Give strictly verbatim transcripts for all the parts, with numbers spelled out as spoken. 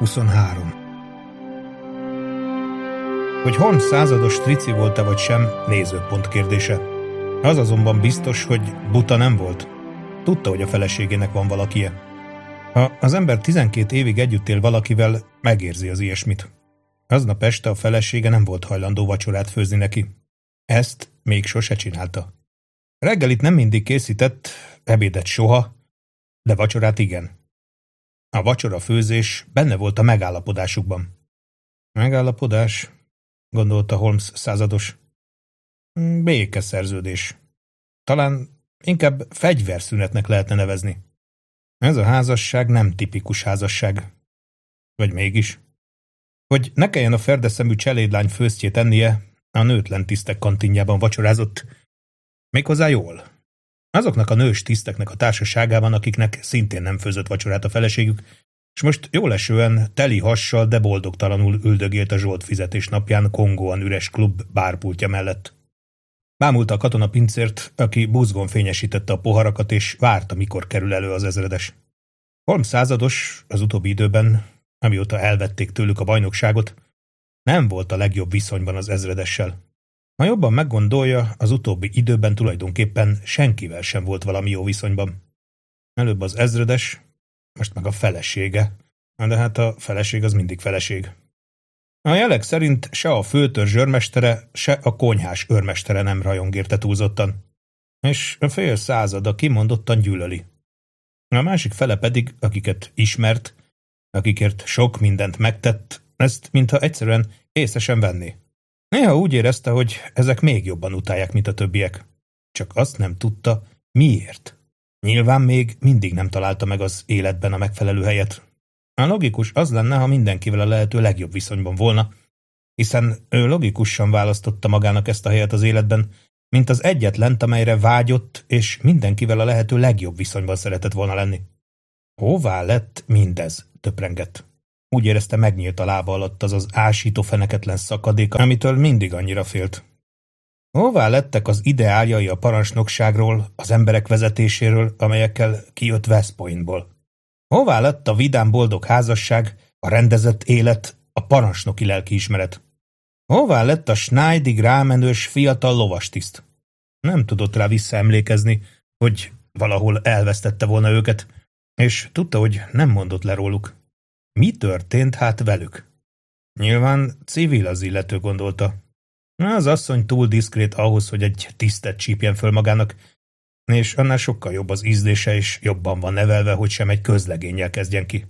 huszonhárom. Hogy Holmes százados trici volt-e vagy sem, nézőpont kérdése. Az azonban biztos, hogy buta nem volt. Tudta, hogy a feleségének van valakie. Ha az ember tizenkét évig együtt él valakivel, megérzi az ilyesmit. Aznap este a felesége nem volt hajlandó vacsorát főzni neki. Ezt még sose csinálta. Reggelit nem mindig készített, ebédet soha, de vacsorát igen. A vacsora főzés benne volt a megállapodásukban. Megállapodás, gondolta Holmes százados. Békeszerződés. Talán inkább fegyverszünetnek lehetne nevezni. Ez a házasság nem tipikus házasság. Vagy mégis? Hogy ne kelljen a ferdeszemű cselédlány főztjét ennie, a nőtlen tisztek kantinjában vacsorázott. Méghozzá jól. Azoknak a nős tiszteknek a társaságában, akiknek szintén nem főzött vacsorát a feleségük, és most jól esően, teli hassal, de boldogtalanul üldögélt a Zsolt fizetés napján kongóan üres klub bárpultja mellett. Bámulta a katonapincért, aki buzgón fényesítette a poharakat, és várta, mikor kerül elő az ezredes. Holmes százados az utóbbi időben, amióta elvették tőlük a bajnokságot, nem volt a legjobb viszonyban az ezredessel. Ha jobban meggondolja, az utóbbi időben tulajdonképpen senkivel sem volt valami jó viszonyban. Előbb az ezredes, most meg a felesége, de hát a feleség az mindig feleség. A jelek szerint se a főtörzs őrmestere, se a konyhás őrmestere nem rajong érte túlzottan, és a fél százada kimondottan gyűlöli. A másik fele pedig, akiket ismert, akikért sok mindent megtett, ezt mintha egyszerűen észre sem venné. Néha úgy érezte, hogy ezek még jobban utálják, mint a többiek. Csak azt nem tudta, miért. Nyilván még mindig nem találta meg az életben a megfelelő helyet. A logikus az lenne, ha mindenkivel a lehető legjobb viszonyban volna, hiszen ő logikusan választotta magának ezt a helyet az életben, mint az egyetlent, amelyre vágyott, és mindenkivel a lehető legjobb viszonyban szeretett volna lenni. Hová lett mindez? Töprengett. Úgy érezte, megnyílt a lába alatt az az ásító feneketlen szakadék, amitől mindig annyira félt. Hová lettek az ideáljai a parancsnokságról, az emberek vezetéséről, amelyekkel kijött West Pointból? Hová lett a vidám boldog házasság, a rendezett élet, a parancsnoki lelkiismeret? Hová lett a snájdig rámenős fiatal lovastiszt? Nem tudott rá visszaemlékezni, hogy valahol elvesztette volna őket, és tudta, hogy nem mondott le róluk. Mi történt hát velük? Nyilván civil az illető, gondolta. Az asszony túl diszkrét ahhoz, hogy egy tisztet csípjen föl magának, és annál sokkal jobb az ízlése, és jobban van nevelve, hogy sem egy közlegénnyel kezdjen ki.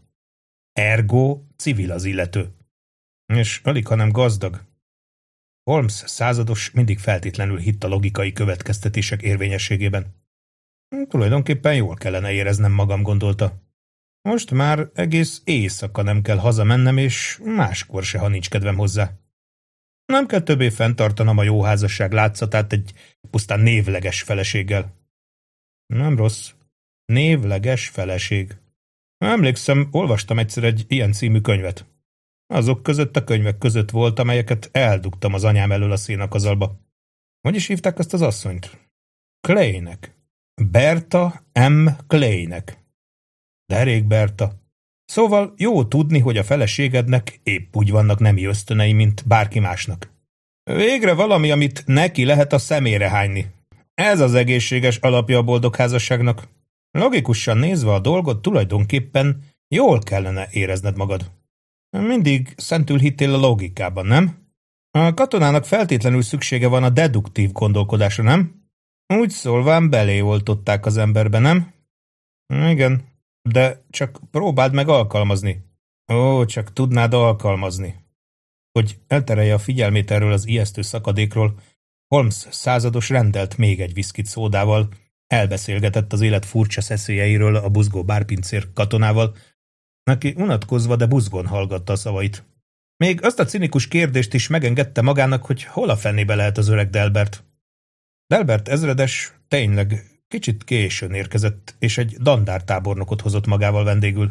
Ergo civil az illető. És alig, hanem gazdag. Holmes százados mindig feltétlenül hitt a logikai következtetések érvényességében. Tulajdonképpen jól kellene éreznem magam, gondolta. Most már egész éjszaka nem kell hazamennem, és máskor se, ha nincs kedvem hozzá. Nem kell többé fenntartanom a jó házasság látszatát egy pusztán névleges feleséggel. Nem rossz. Névleges feleség. Emlékszem, olvastam egyszer egy ilyen című könyvet. Azok között a könyvek között volt, amelyeket eldugtam az anyám elől a szénakazalba. Hogy is hívták azt az asszonyt? Claynek. Berta M. Claynek. Derék Berta. Szóval jó tudni, hogy a feleségednek épp úgy vannak nemi ösztönei, mint bárki másnak. Végre valami, amit neki lehet a szemére hányni. Ez az egészséges alapja a boldog házasságnak. Logikusan nézve a dolgot, tulajdonképpen jól kellene érezned magad. Mindig szentül hittél a logikában, nem? A katonának feltétlenül szüksége van a deduktív gondolkodásra, nem? Úgy szólván beléoltották az emberbe, nem? Igen, de csak próbáld meg alkalmazni. Ó, csak tudnád alkalmazni. Hogy elterelje a figyelmét erről az ijesztő szakadékról, Holmes százados rendelt még egy viszkit szódával, elbeszélgetett az élet furcsa szeszélyeiről a buzgó bárpincér katonával, aki unatkozva, de buzgón hallgatta a szavait. Még azt a cinikus kérdést is megengedte magának, hogy hol a fenébe lehet az öreg Delbert. Delbert ezredes tényleg kicsit későn érkezett, és egy dandártábornokot hozott magával vendégül.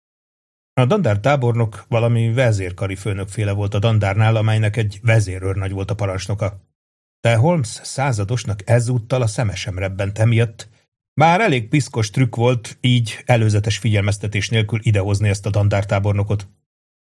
A dandártábornok valami vezérkari főnökféle volt a dandárnál, amelynek egy vezérőrnagy volt a parancsnoka. De Holmes századosnak ezúttal a szeme sem rebbent emiatt, bár elég piszkos trükk volt így előzetes figyelmeztetés nélkül idehozni ezt a dandártábornokot.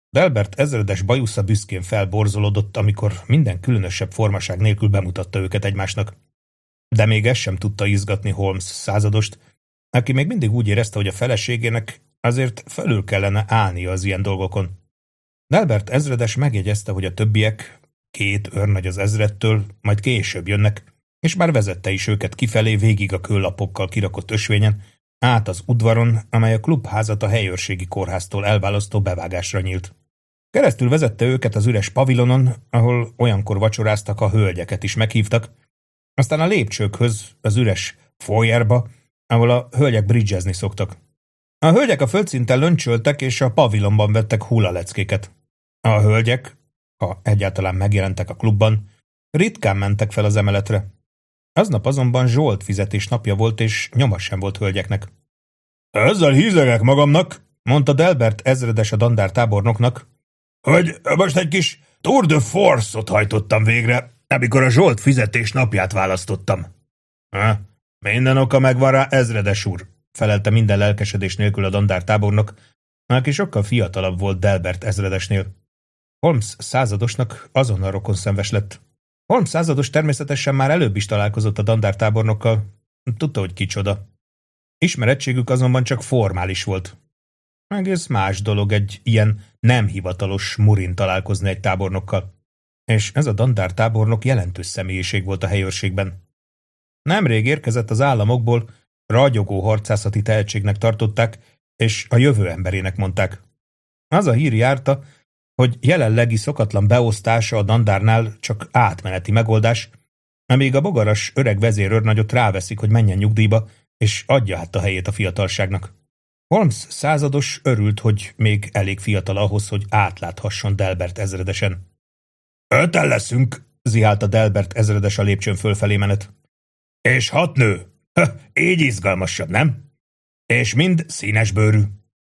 Delbert ezredes bajusza büszkén felborzolódott, amikor minden különösebb formaság nélkül bemutatta őket egymásnak. De még ez sem tudta izgatni Holmes századost, aki még mindig úgy érezte, hogy a feleségének azért felül kellene állnia az ilyen dolgokon. Delbert ezredes megjegyezte, hogy a többiek, két őrnagy az ezrettől, majd később jönnek, és már vezette is őket kifelé végig a kőlapokkal kirakott ösvényen, át az udvaron, amely a klubházat a helyőrségi kórháztól elválasztó bevágásra nyílt. Keresztül vezette őket az üres pavilonon, ahol olyankor vacsoráztak, a hölgyeket is meghívtak, aztán a lépcsőkhöz, az üres foyerba, ahol a hölgyek bridgezni szoktak. A hölgyek a földszinten löncsöltek, és a pavilonban vettek hullaleckéket. A hölgyek, ha egyáltalán megjelentek a klubban, ritkán mentek fel az emeletre. Aznap azonban Zsolt fizetés napja volt, és nyoma sem volt hölgyeknek. Ezzel hízegek magamnak, mondta Delbert ezredes a dandár tábornoknak, hogy most egy kis tour de force-ot hajtottam végre, amikor a Zsolt fizetés napját választottam. Ha, minden oka megvan rá, ezredes úr, felelte minden lelkesedés nélkül a dandár tábornok, aki sokkal fiatalabb volt Delbert ezredesnél. Holmes századosnak azonnal rokonszenves lett. Holmes százados természetesen már előbb is találkozott a dandár tábornokkal, tudta, hogy kicsoda. Ismerettségük azonban csak formális volt. Egész más dolog egy ilyen nem hivatalos murin találkozni egy tábornokkal. És ez a dandár tábornok jelentős személyiség volt a helyőrségben. Nemrég érkezett az államokból, ragyogó harcászati tehetségnek tartották, és a jövő emberének mondták. Az a hír járta, hogy jelenlegi szokatlan beosztása a dandárnál csak átmeneti megoldás, amíg a bogaras öreg vezérőrnagyot ráveszik, hogy menjen nyugdíjba, és adja át a helyét a fiatalságnak. Holmes százados örült, hogy még elég fiatal ahhoz, hogy átláthasson Delbert ezredesen. Öten leszünk, zihálta Delbert ezredes a lépcsőn fölfelé menet. És hat nő. Ha, így izgalmasabb, nem? És mind színesbőrű.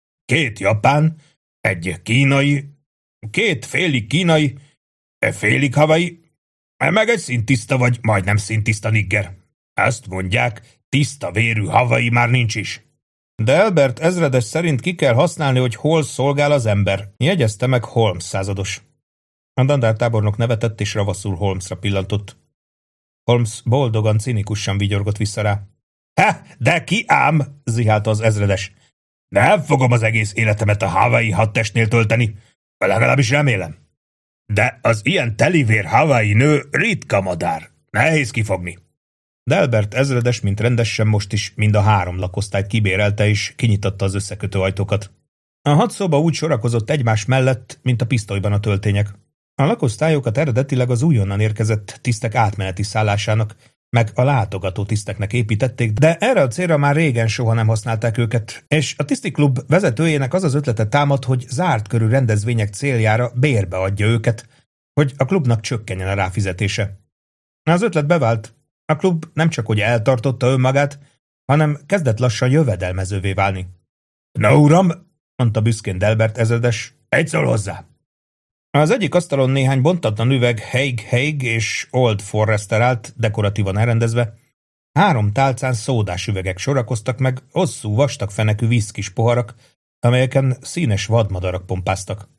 Két japán, egy kínai, két félig kínai, félig havai, meg egy szintiszta vagy majdnem szintiszta nigger. Azt mondják, tiszta vérű havai már nincs is. Delbert ezredes szerint ki kell használni, hogy hol szolgál az ember, jegyezte meg Holmes százados. A dandár tábornok nevetett, és ravaszul Holmesra pillantott. Holmes boldogan, cinikusan vigyorgott vissza rá. Ha, de ki ám, zihálta az ezredes. Nem fogom az egész életemet a Hawaii hadtestnél tölteni, legalábbis remélem. De az ilyen telivér Hawaii nő ritka madár, nehéz kifogni. Delbert ezredes, mint rendesen most is mind a három lakosztályt kibérelte, és kinyitotta az összekötő ajtókat. A hat szoba úgy sorakozott egymás mellett, mint a pisztolyban a töltények. A lakosztályokat eredetileg az újonnan érkezett tisztek átmeneti szállásának, meg a látogató tiszteknek építették, de erre a célra már régen soha nem használták őket, és a tisztiklub vezetőjének az az ötlete támad, hogy zárt körű rendezvények céljára bérbe adja őket, hogy a klubnak csökkenjen a ráfizetése. Az ötlet bevált. A klub nem csak hogy eltartotta önmagát, hanem kezdett lassan jövedelmezővé válni. Na uram, mondta büszkén Delbert ezredes, egy szól hozzá. Az egyik asztalon néhány bontatlan üveg Haig Haig és Old Forester állt, dekoratívan elrendezve. Három tálcán szódás üvegek sorakoztak meg, hosszú, vastag fenekű viszkis poharak, amelyeken színes vadmadarak pompáztak.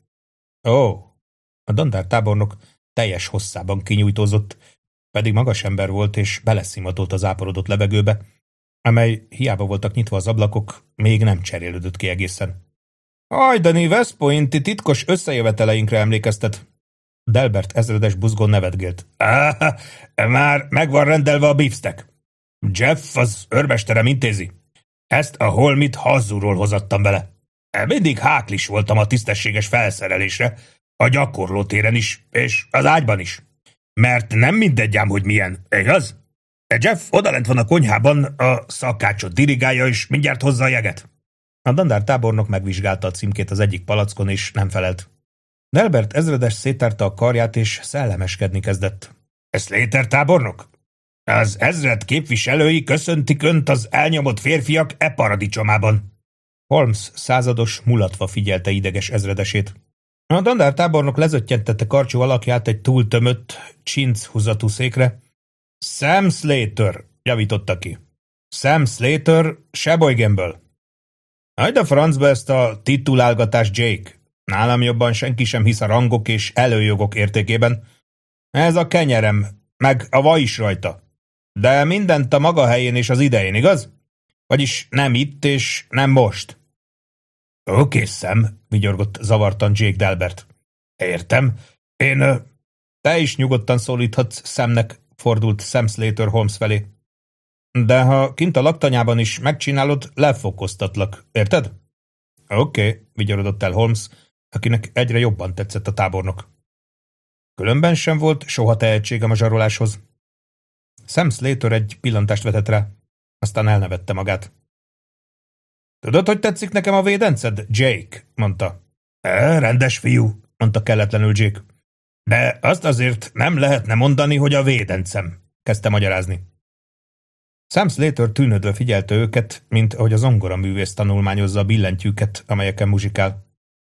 Ó, a dandár tábornok teljes hosszában kinyújtózott, pedig magas ember volt, és beleszimatolt az áporodott levegőbe, amely hiába voltak nyitva az ablakok, még nem cserélődött ki egészen. Ajdani West Pointi titkos összejöveteleinkre emlékeztet. Delbert ezredes buzgón nevetgélt. Ah, már meg van rendelve a beefsteak. Jeff az őrmesterem intézi. Ezt a holmit hazúról hozattam bele. Mindig háklis voltam a tisztességes felszerelésre, a gyakorlótéren is, és az ágyban is. Mert nem mindegy ám, hogy milyen, igaz? Jeff odalent van a konyhában, a szakácsot dirigálja, és mindjárt hozza a jeget. A dandár tábornok megvizsgálta a címkét az egyik palackon, és nem felelt. Delbert ezredes széttárta a karját, és szellemeskedni kezdett. Slater tábornok? Az ezred képviselői köszöntik önt az elnyomott férfiak e paradicsomában. Holmes százados mulatva figyelte ideges ezredesét. A dandár tábornok lezöttyentette karcsú alakját egy túltömött, csinchuzatú székre. Sam Slater, javította ki. Sam Slater, Sheboyganből. Hagyd a francba ezt a titulálgatást, Jake. Nálam jobban senki sem hisz a rangok és előjogok értékében. Ez a kenyerem, meg a vaj is rajta. De mindent a maga helyén és az idején, igaz? Vagyis nem itt és nem most. Oké, szem, vigyorgott zavartan Jake Delbert. Értem. Én... Te is nyugodtan szólíthatsz szemnek, fordult Sam Slater Holmes felé. De ha kint a laktanyában is megcsinálod, lefokoztatlak, érted? Oké, okay, vigyorodott el Holmes, akinek egyre jobban tetszett a tábornok. Különben sem volt soha tehetségem a zsaroláshoz. Sam Slater egy pillantást vetett rá, aztán elnevette magát. Tudod, hogy tetszik nekem a védenced, Jake? Mondta. E, rendes fiú, mondta kelletlenül Jake. De azt azért nem lehetne mondani, hogy a védencem, kezdte magyarázni. Sam Slater tűnődve figyelte őket, mint ahogy a zongoraművész tanulmányozza a billentyűket, amelyeken muzsikál.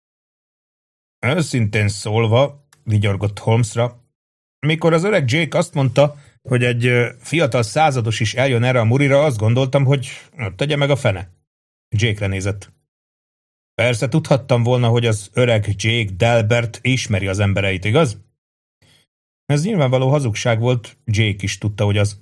Őszintén szólva, vigyorgott Holmesra, mikor az öreg Jake azt mondta, hogy egy fiatal százados is eljön erre a murira, azt gondoltam, hogy tegye meg a fene. Jake-re nézett. Persze tudhattam volna, hogy az öreg Jake Delbert ismeri az embereit, igaz? Ez nyilvánvaló hazugság volt, Jake is tudta, hogy az.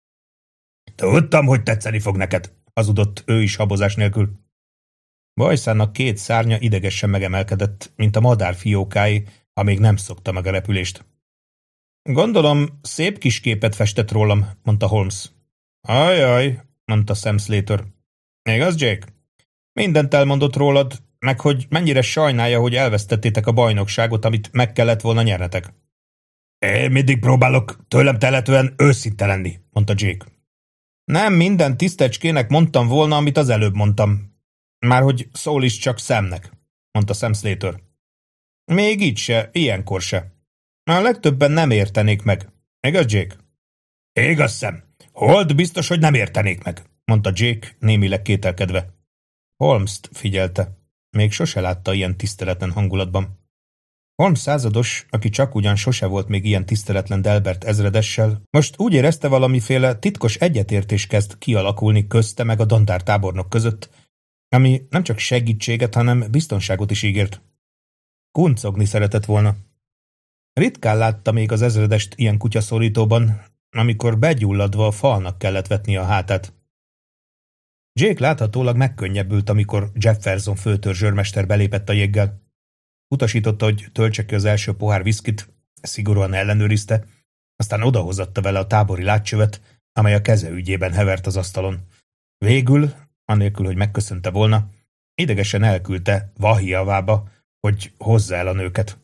Tudtam, hogy tetszeni fog neked, hazudott ő is habozás nélkül. Bajszának két szárnya idegesen megemelkedett, mint a madár fiókái, amíg nem szokta meg a repülést. Gondolom, szép kis képet festett rólam, mondta Holmes. Ajaj, mondta Sam Slater. Igaz, Jake? Mindent elmondott rólad, meg hogy mennyire sajnálja, hogy elvesztettétek a bajnokságot, amit meg kellett volna nyernetek. Én mindig próbálok tőlem telhetően őszinte lenni, mondta Jake. Nem minden tisztecskének mondtam volna, amit az előbb mondtam. Márhogy szól is csak Samnek, mondta Sam Slater. Még így se, ilyenkor se. A legtöbben nem értenék meg. Igaz, Jake? Igaz, Sam. Hold biztos, hogy nem értenék meg, mondta Jake némileg kételkedve. Holmes-t figyelte. Még sose látta ilyen tiszteletlen hangulatban. Holmes százados, aki csak ugyan sose volt még ilyen tiszteletlen Delbert ezredessel, most úgy érezte, valamiféle titkos egyetértés kezd kialakulni közte meg a dandár tábornok között, ami nem csak segítséget, hanem biztonságot is ígért. Kuncogni szeretett volna. Ritkán látta még az ezredest ilyen kutyaszorítóban, amikor begyulladva a falnak kellett vetni a hátát. Jake láthatólag megkönnyebbült, amikor Jefferson főtörzsőrmester belépett a jéggel. Utasította, hogy töltse ki az első pohár viszkit, szigorúan ellenőrizte, aztán odahozatta vele a tábori látcsövet, amely a keze ügyében hevert az asztalon. Végül, anélkül, hogy megköszönte volna, idegesen elküldte Vahiavába, hogy hozza el a nőket.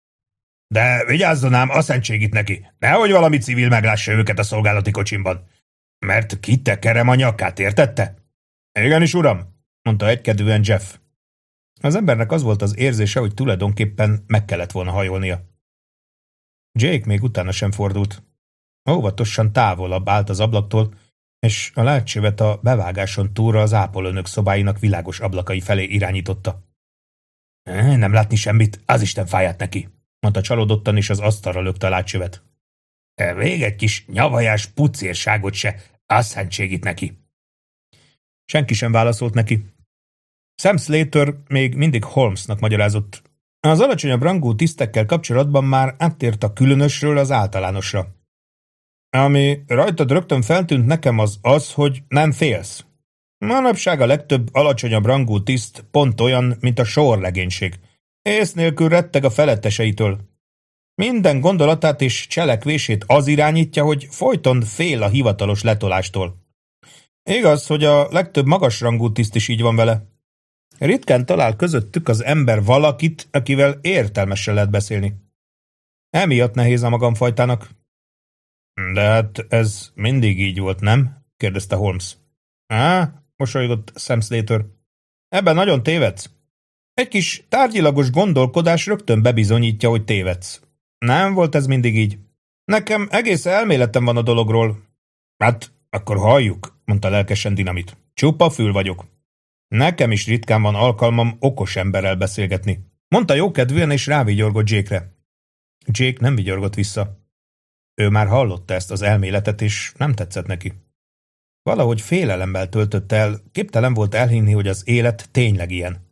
De vigyázzon ám, a szentségit neki, nehogy valami civil meglássa őket a szolgálati kocsimban, mert kitekerem a nyakát, értette? Igenis, uram, mondta egykedvűen Jeff. Az embernek az volt az érzése, hogy tulajdonképpen meg kellett volna hajolnia. Jake még utána sem fordult. Óvatosan távolabb állt az ablaktól, és a látcsövet a bevágáson túlra az ápolónök szobáinak világos ablakai felé irányította. Nem látni semmit, az Isten fáját neki, mondta csalódottan, és az asztalra lökte a látcsövet. Még egy kis nyavajás pucérságot se, az szentségit neki. Senki sem válaszolt neki. Sam Slater még mindig Holmesnak magyarázott. Az alacsonyabb rangú tisztekkel kapcsolatban már áttért a különösről az általánosra. Ami rajtad rögtön feltűnt nekem az az, hogy nem félsz. Manapság a legtöbb alacsonyabb rangú tiszt pont olyan, mint a sorlegénység. Ész nélkül retteg a feletteseitől. Minden gondolatát és cselekvését az irányítja, hogy folyton fél a hivatalos letolástól. Igaz, hogy a legtöbb magasrangú tiszt is így van vele. Ritkán talál közöttük az ember valakit, akivel értelmesen lehet beszélni. Emiatt nehéz a magamfajtának. De hát ez mindig így volt, nem? kérdezte Holmes. Á, mosolygott Sam Slater. Ebben nagyon tévedsz. Egy kis tárgyilagos gondolkodás rögtön bebizonyítja, hogy tévedsz. Nem volt ez mindig így. Nekem egész elméletem van a dologról. Hát, akkor halljuk, mondta lelkesen Dinamit. Csupa fül vagyok. Nekem is ritkán van alkalmam okos emberrel beszélgetni. Mondta jókedvűen, és rávigyorgott Jake-re. Jake nem vigyorgott vissza. Ő már hallotta ezt az elméletet, és nem tetszett neki. Valahogy félelemmel töltött el, képtelen volt elhinni, hogy az élet tényleg ilyen.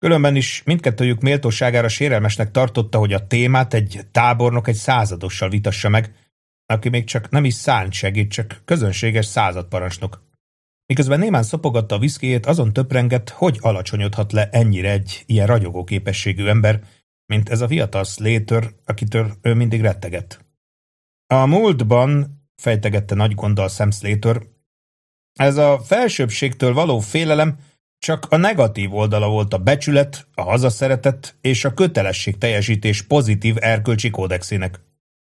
Különben is mindkettőjük méltóságára sérelmesnek tartotta, hogy a témát egy tábornok egy századossal vitassa meg, aki még csak nem is szánt segít, csak közönséges századparancsnok. Miközben némán szopogatta a viszkijét, azon töprengett, hogy alacsonyodhat le ennyire egy ilyen ragyogó képességű ember, mint ez a fiatal Slater, akitől ő mindig rettegett. A múltban, fejtegette nagy gonddal Sam Slater, ez a felsőbbségtől való félelem csak a negatív oldala volt a becsület, a hazaszeretet és a kötelességteljesítés pozitív erkölcsi kódexének.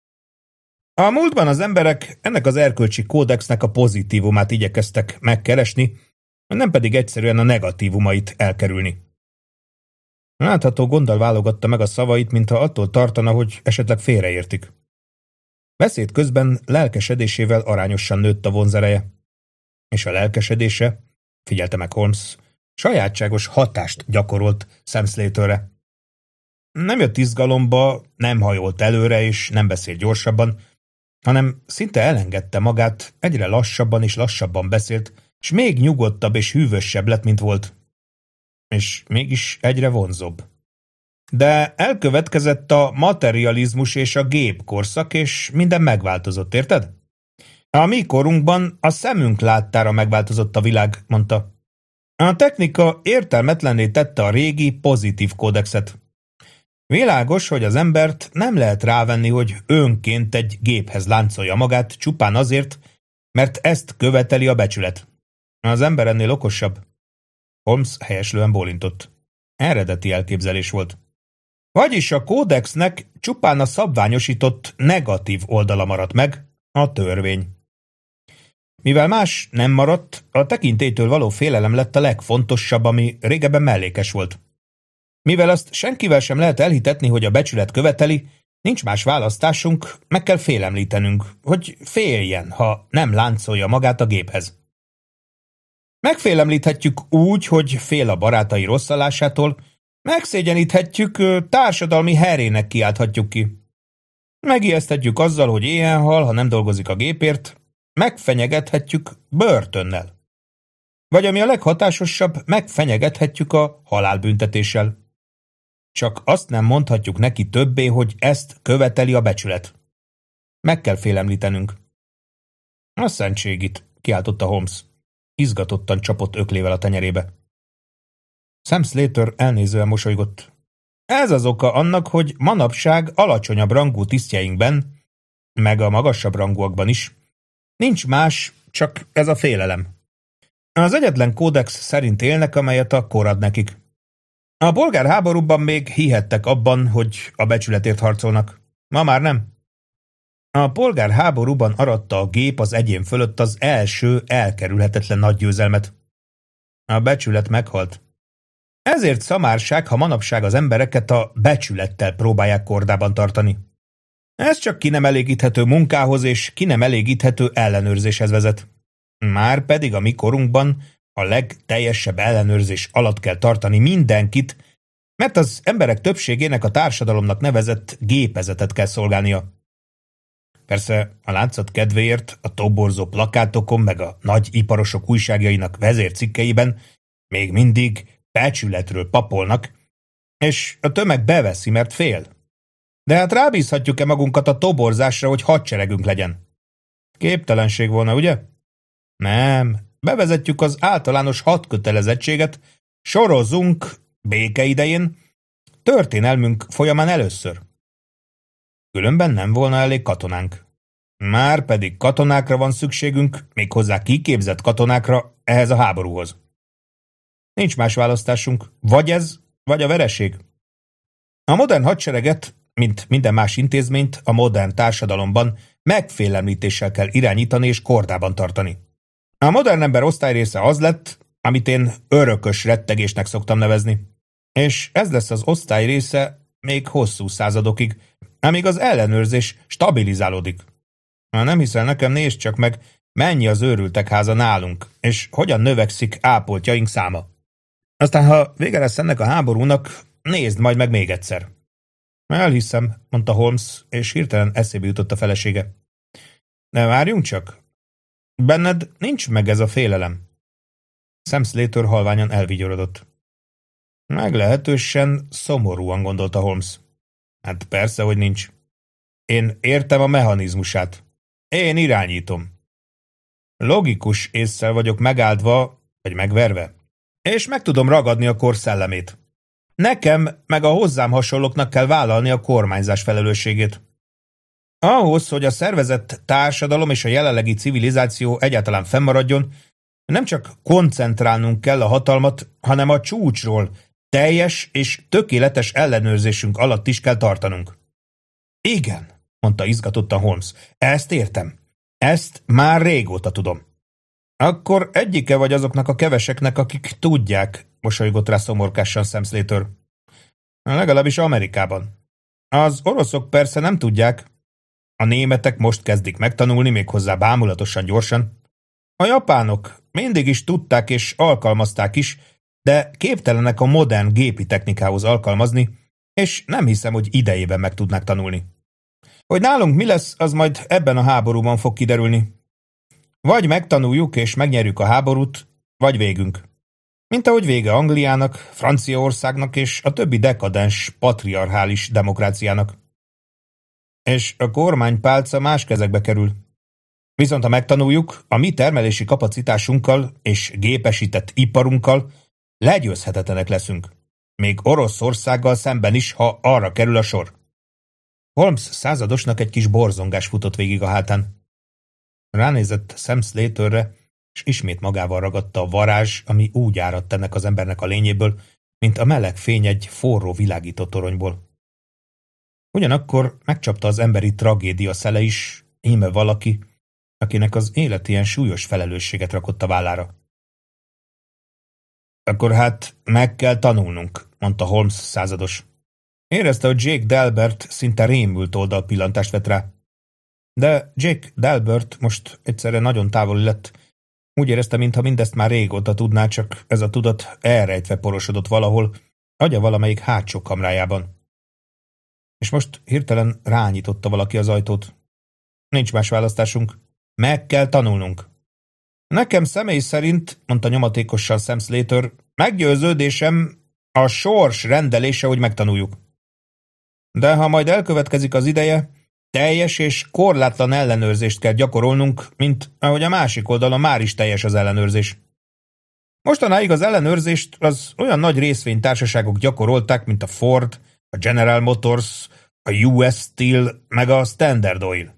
A múltban az emberek ennek az erkölcsi kódexnek a pozitívumát igyekeztek megkeresni, nem pedig egyszerűen a negatívumait elkerülni. Látható gonddal válogatta meg a szavait, mintha attól tartana, hogy esetleg félreértik. Beszéd közben lelkesedésével arányosan nőtt a vonzereje. És a lelkesedése, figyelte meg Holmes, sajátságos hatást gyakorolt Sam Slaterre. Nem jött izgalomba, nem hajolt előre és nem beszélt gyorsabban, hanem szinte elengedte magát, egyre lassabban és lassabban beszélt, és még nyugodtabb és hűvösebb lett, mint volt. És mégis egyre vonzóbb. De elkövetkezett a materializmus és a gép korszak, és minden megváltozott, érted? A mi korunkban a szemünk láttára megváltozott a világ, mondta. A technika értelmetlenné tette a régi, pozitív kódexet. Világos, hogy az embert nem lehet rávenni, hogy önként egy géphez láncolja magát csupán azért, mert ezt követeli a becsület. Az ember ennél okosabb. Holmes helyeslően bólintott. Eredeti elképzelés volt. Vagyis a kódexnek csupán a szabványosított negatív oldala maradt meg, a törvény. Mivel más nem maradt, a tekintélytől való félelem lett a legfontosabb, ami régebben mellékes volt. Mivel azt senkivel sem lehet elhitetni, hogy a becsület követeli, nincs más választásunk, meg kell félemlítenünk, hogy féljen, ha nem láncolja magát a géphez. Megfélemlíthetjük úgy, hogy fél a barátai rosszalásától, megszégyeníthetjük, társadalmi herének kiálthatjuk ki. Megijeszthetjük azzal, hogy éhen hal, ha nem dolgozik a gépért, megfenyegethetjük börtönnel. Vagy ami a leghatásosabb, megfenyegethetjük a halálbüntetéssel. Csak azt nem mondhatjuk neki többé, hogy ezt követeli a becsület. Meg kell félemlítenünk. A szentségit, kiáltotta Holmes. Izgatottan csapott öklével a tenyerébe. Sam Slater elnézően mosolygott. Ez az oka annak, hogy manapság alacsonyabb rangú tisztjeinkben, meg a magasabb rangúakban is, nincs más, csak ez a félelem. Az egyetlen kódex szerint élnek, amelyet a kor ad nekik. A polgárháborúban még hihettek abban, hogy a becsületért harcolnak. Ma már nem. A polgárháborúban aratta a gép az egyén fölött az első elkerülhetetlen nagy győzelmet. A becsület meghalt. Ezért szamárság, ha manapság az embereket a becsülettel próbálják kordában tartani. Ez csak ki nem elégíthető munkához és ki nem elégíthető ellenőrzéshez vezet. Márpedig a mi korunkban a legteljesebb ellenőrzés alatt kell tartani mindenkit, mert az emberek többségének a társadalomnak nevezett gépezetet kell szolgálnia. Persze a látszat kedvéért a toborzó plakátokon meg a nagy iparosok újságjainak vezércikkeiben még mindig becsületről papolnak, és a tömeg beveszi, mert fél. De hát rábízhatjuk-e magunkat a toborzásra, hogy hadseregünk legyen? Képtelenség volna, ugye? Nem, bevezetjük az általános hadkötelezettséget, sorozunk béke idején, történelmünk folyamán először. Különben nem volna elég katonánk. Már pedig katonákra van szükségünk, méghozzá kiképzett katonákra ehhez a háborúhoz. Nincs más választásunk, vagy ez, vagy a vereség. A modern hadsereget, mint minden más intézményt a modern társadalomban megfélemlítéssel kell irányítani és kordában tartani. A modern ember osztályrésze az lett, amit én örökös rettegésnek szoktam nevezni. És ez lesz az osztály része még hosszú századokig, amíg az ellenőrzés stabilizálódik. Ha nem hiszel nekem, nézd csak meg, mennyi az őrültek háza nálunk, és hogyan növekszik ápoltjaink száma. Aztán, ha vége lesz ennek a háborúnak, nézd majd meg még egyszer. Elhiszem, mondta Holmes, és hirtelen eszébe jutott a felesége. Ne várjunk csak. Benned nincs meg ez a félelem. Sam Slater halványan elvigyorodott. Meglehetősen szomorúan gondolta Holmes. Hát persze, hogy nincs. Én értem a mechanizmusát. Én irányítom. Logikus ésszel vagyok megáldva, vagy megverve, és meg tudom ragadni a kor szellemét. Nekem meg a hozzám hasonlóknak kell vállalni a kormányzás felelősségét. Ahhoz, hogy a szervezett társadalom és a jelenlegi civilizáció egyáltalán fennmaradjon, nem csak koncentrálnunk kell a hatalmat, hanem a csúcsról teljes és tökéletes ellenőrzésünk alatt is kell tartanunk. Igen, mondta izgatottan Holmes, ezt értem. Ezt már régóta tudom. Akkor egyike vagy azoknak a keveseknek, akik tudják, mosolygott rá szomorkásan Sam Slater. Legalábbis Amerikában. Az oroszok persze nem tudják. A németek most kezdik megtanulni, méghozzá bámulatosan gyorsan. A japánok mindig is tudták és alkalmazták is, de képtelenek a modern gépi technikához alkalmazni, és nem hiszem, hogy idejében meg tudnák tanulni. Hogy nálunk mi lesz, az majd ebben a háborúban fog kiderülni. Vagy megtanuljuk és megnyerjük a háborút, vagy végünk. Mint ahogy vége Angliának, Franciaországnak és a többi dekadens, patriarchális demokráciának. És a kormánypálca más kezekbe kerül. Viszont ha megtanuljuk, a mi termelési kapacitásunkkal és gépesített iparunkkal legyőzhetetlenek leszünk. Még Oroszországgal szemben is, ha arra kerül a sor. Holmes századosnak egy kis borzongás futott végig a hátán. Ránézett Sam Slaterre, és ismét magával ragadta a varázs, ami úgy áradt ennek az embernek a lényéből, mint a meleg fény egy forró világító toronyból. Ugyanakkor megcsapta az emberi tragédia szele is, íme valaki, akinek az élet ilyen súlyos felelősséget rakott a vállára. Akkor hát meg kell tanulnunk, mondta Holmes százados. Érezte, hogy Jake Delbert szinte rémült oldalpillantást vett rá. De Jake Delbert most egyszerre nagyon távoli lett. Úgy érezte, mintha mindezt már régóta tudná, csak ez a tudat elrejtve porosodott valahol, agya valamelyik hátsó kamrájában. És most hirtelen rányította valaki az ajtót. Nincs más választásunk. Meg kell tanulnunk. Nekem személy szerint, mondta nyomatékosan Sam Slater, meggyőződésem a sors rendelése, hogy megtanuljuk. De ha majd elkövetkezik az ideje, teljes és korlátlan ellenőrzést kell gyakorolnunk, mint ahogy a másik oldalon már is teljes az ellenőrzés. Mostanáig az ellenőrzést az olyan nagy részvénytársaságok gyakorolták, mint a Ford, a General Motors, a U S Steel, meg a Standard Oil.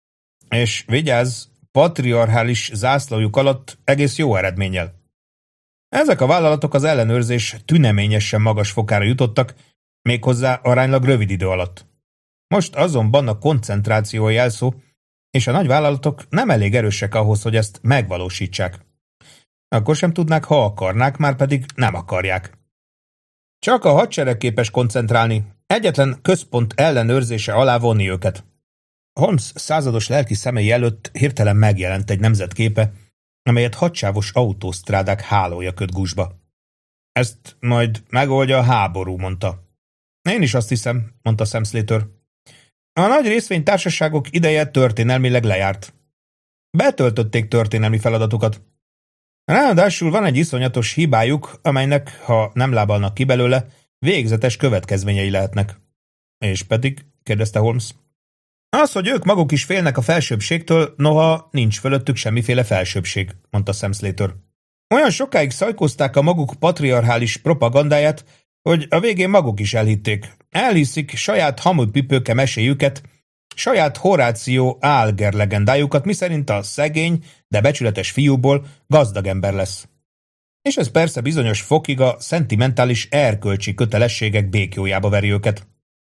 És vigyázz, patriarchális zászlójuk alatt egész jó eredménnyel. Ezek a vállalatok az ellenőrzés tüneményesen magas fokára jutottak, méghozzá aránylag rövid idő alatt. Most azonban a koncentráció a jelszó, és a nagyvállalatok nem elég erősek ahhoz, hogy ezt megvalósítsák. Akkor sem tudnák, ha akarnák, már pedig nem akarják. Csak a hadsereg képes koncentrálni, egyetlen központ ellenőrzése alá vonni őket. Holmes százados lelki szemei előtt hirtelen megjelent egy nemzetképe, amelyet hadsávos autósztrádák hálója köt gúzsba. Ezt majd megoldja a háború, mondta. Én is azt hiszem, mondta Sam Slater. A nagy részvénytársaságok ideje történelmileg lejárt. Betöltötték történelmi feladatukat. Ráadásul van egy iszonyatos hibájuk, amelynek, ha nem lábalnak ki belőle, végzetes következményei lehetnek. És pedig, kérdezte Holmes. Az, hogy ők maguk is félnek a felsőbbségtől, noha nincs fölöttük semmiféle felsőbbség, mondta Sam Slater. Olyan sokáig szajkozták a maguk patriarchális propagandáját, hogy a végén maguk is elhitték. Elhiszik saját hamupipőke meséjüket, saját Horáció Alger legendájukat, miszerint a szegény, de becsületes fiúból gazdag ember lesz. És ez persze bizonyos fokig a szentimentális erkölcsi kötelességek békjójába veri őket.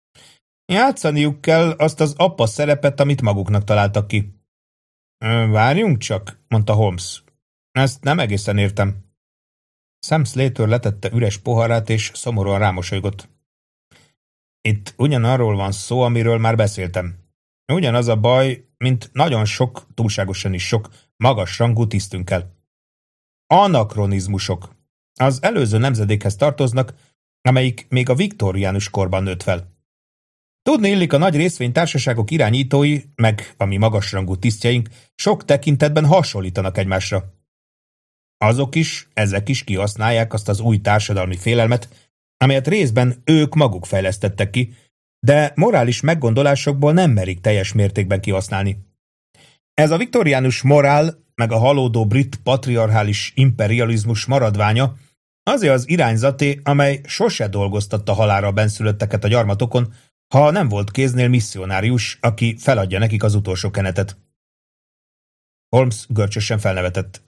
Játszaniuk kell azt az apa szerepet, amit maguknak találtak ki. Várjunk csak, mondta Holmes. Ezt nem egészen értem. Sam Slater letette üres poharát, és szomorúan rámosolygott. Itt ugyanarról van szó, amiről már beszéltem. Ugyanaz a baj, mint nagyon sok, túlságosan is sok, magas rangú tisztünkkel. Anakronizmusok. Az előző nemzedékhez tartoznak, amelyik még a viktóriánus korban nőtt fel. Tudni illik, a nagy részvénytársaságok irányítói, meg a mi magasrangú tisztjeink sok tekintetben hasonlítanak egymásra. Azok is, ezek is kihasználják azt az új társadalmi félelmet, amelyet részben ők maguk fejlesztettek ki, de morális meggondolásokból nem merik teljes mértékben kihasználni. Ez a viktoriánus morál, meg a halódó brit patriarchális imperializmus maradványa azért az irányzaté, amely sose dolgoztatta halálra a benszülötteket a gyarmatokon, ha nem volt kéznél misszionárius, aki feladja nekik az utolsó kenetet. Holmes görcsösen felnevetett.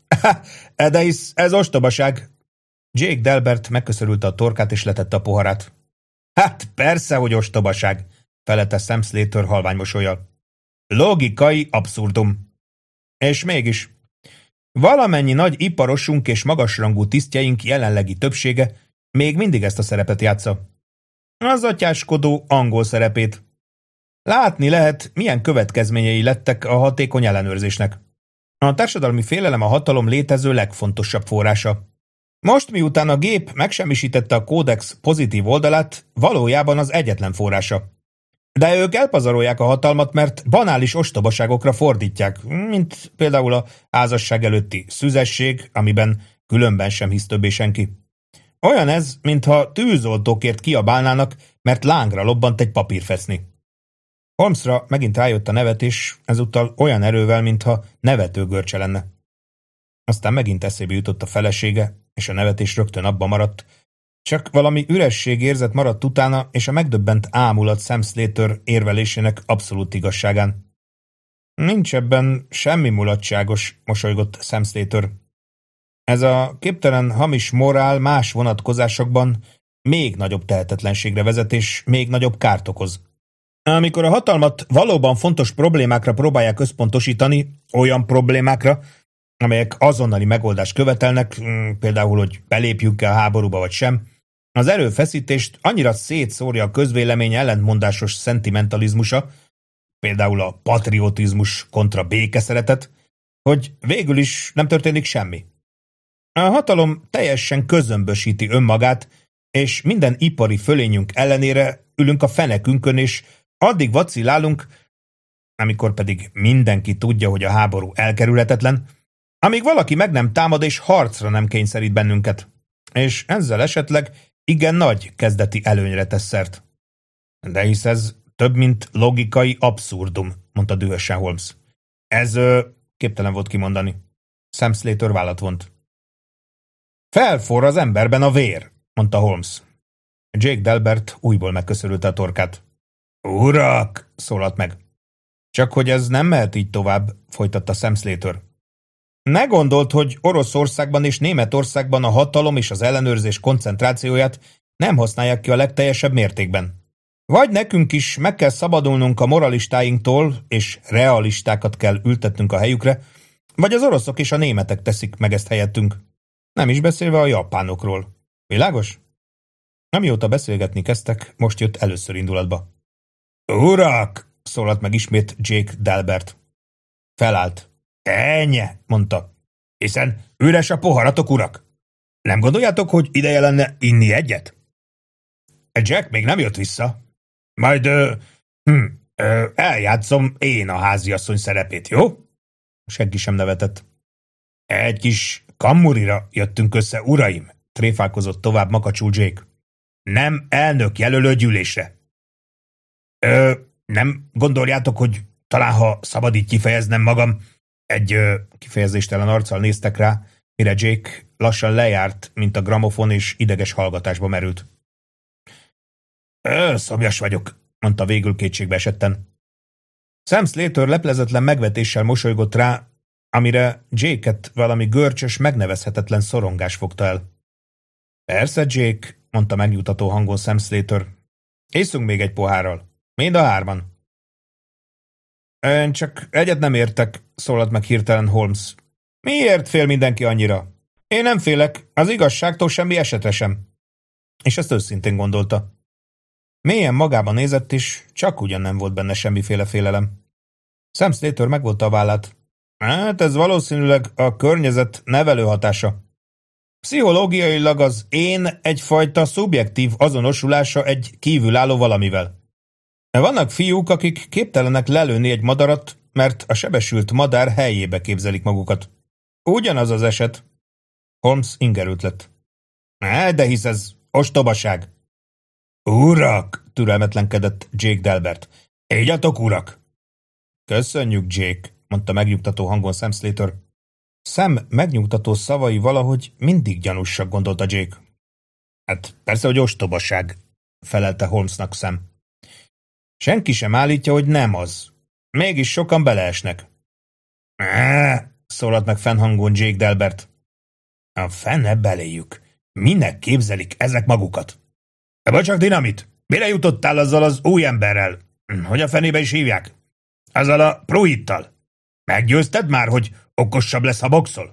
De hisz ez ostobaság. Jake Delbert megköszörülte a torkát és letette a poharát. Hát persze, hogy ostobaság, felelte Sam Slater halvány mosollyal. Logikai abszurdum. És mégis. Valamennyi nagy iparosunk és magasrangú tisztjeink jelenlegi többsége még mindig ezt a szerepet játsza. Az atyáskodó angol szerepét. Látni lehet, milyen következményei lettek a hatékony ellenőrzésnek. A társadalmi félelem a hatalom létező legfontosabb forrása. Most, miután a gép megsemmisítette a kódex pozitív oldalát, valójában az egyetlen forrása. De ők elpazarolják a hatalmat, mert banális ostobaságokra fordítják, mint például a házasság előtti szüzesség, amiben különben sem hisz többé senki. Olyan ez, mintha tűzoltókért kiabálnának, mert lángra lobbant egy papírfeszni. Holmesra megint rájött a nevetés, ezúttal olyan erővel, mintha nevetőgörcse lenne. Aztán megint eszébe jutott a felesége, és a nevetés rögtön abba maradt, csak valami üresség érzet maradt utána, és a megdöbbent ámulat Sam Slater érvelésének abszolút igazságán. Nincs ebben semmi mulatságos, mosolygott Sam Slater. Ez a képtelen hamis morál más vonatkozásokban még nagyobb tehetetlenségre vezet, és még nagyobb kárt okoz. Amikor a hatalmat valóban fontos problémákra próbálják összpontosítani, olyan problémákra, amelyek azonnali megoldást követelnek, például, hogy belépjünk-e a háborúba vagy sem, az erőfeszítést annyira szétszórja a közvélemény ellentmondásos szentimentalizmusa, például a patriotizmus kontra békeszeretet, hogy végül is nem történik semmi. A hatalom teljesen közömbösíti önmagát, és minden ipari fölényünk ellenére ülünk a fenekünkön, és addig vacillálunk, amikor pedig mindenki tudja, hogy a háború elkerülhetetlen, amíg valaki meg nem támad és harcra nem kényszerít bennünket, és ezzel esetleg igen nagy kezdeti előnyre tesz szert. De hisz ez több, mint logikai abszurdum, mondta dühösen Holmes. Ez ö, képtelen volt kimondani. Sam Slater vállat vont. Felforr az emberben a vér, mondta Holmes. Jake Delbert újból megköszörülte a torkát. Urak, szólalt meg. Csak hogy ez nem mehet így tovább, folytatta Sam Slater. Ne gondold, hogy Oroszországban és Németországban a hatalom és az ellenőrzés koncentrációját nem használják ki a legteljesebb mértékben. Vagy nekünk is meg kell szabadulnunk a moralistáinktól, és realistákat kell ültetnünk a helyükre, vagy az oroszok és a németek teszik meg ezt helyettünk. Nem is beszélve a japánokról. Világos? Amióta beszélgetni kezdtek, most jött először indulatba. Urak! Szólalt meg ismét Jake Delbert. Felállt. Ennyi, mondta. Hiszen üres a poharatok, urak. Nem gondoljátok, hogy ideje lenne inni egyet? Jack még nem jött vissza. Majd ö, hm, ö, eljátszom én a háziasszony szerepét, jó? Senki sem nevetett. Egy kis kammurira jöttünk össze, uraim, tréfálkozott tovább makacsul Jake. Nem elnök jelölő gyűlésre. Ö, nem gondoljátok, hogy talán ha szabad így kifejeznem magam, egy ö, kifejezéstelen arccal néztek rá, mire Jake lassan lejárt, mint a gramofon, és ideges hallgatásba merült. Ö, szomjas vagyok, mondta végül kétségbe esetten. Sam Slater leplezetlen megvetéssel mosolygott rá, amire Jake-et valami görcsös, megnevezhetetlen szorongás fogta el. Persze, Jake, mondta megnyugtató hangon Sam Slater. Észünk még egy pohárral. Mind a hárman. Én csak egyet nem értek, szólalt meg hirtelen Holmes. Miért fél mindenki annyira? Én nem félek, az igazságtól semmi esetre sem. És ezt őszintén gondolta. Mélyen magában nézett, és csak ugyan nem volt benne semmiféle félelem. Sam Slater megvotta a vállát. Hát ez valószínűleg a környezet nevelő hatása. Pszichológiailag az én egyfajta szubjektív azonosulása egy kívülálló valamivel. Vannak fiúk, akik képtelenek lelőni egy madarat, mert a sebesült madár helyébe képzelik magukat. Ugyanaz az eset. Holmes ingerült lett. De hisz ez ostobaság, Urak! Türelmetlenkedett Jake Delbert. Égyatok, urak! Köszönjük, Jake, mondta megnyugtató hangon Sam Slater. Sam megnyugtató szavai valahogy mindig gyanúsak, gondolta Jake. Hát persze, hogy ostobaság, felelte Holmesnak Sam. Senki sem állítja, hogy nem az. Mégis sokan beleesnek. Eee, szólalt meg fennhangon Jake Delbert. A fene beléjük. Minek képzelik ezek magukat? Vagy csak dinamit? Mire jutottál azzal az új emberrel? Hogy a fenébe is hívják? Azzal a Pruittal? Meggyőzted már, hogy okosabb lesz, ha boxol?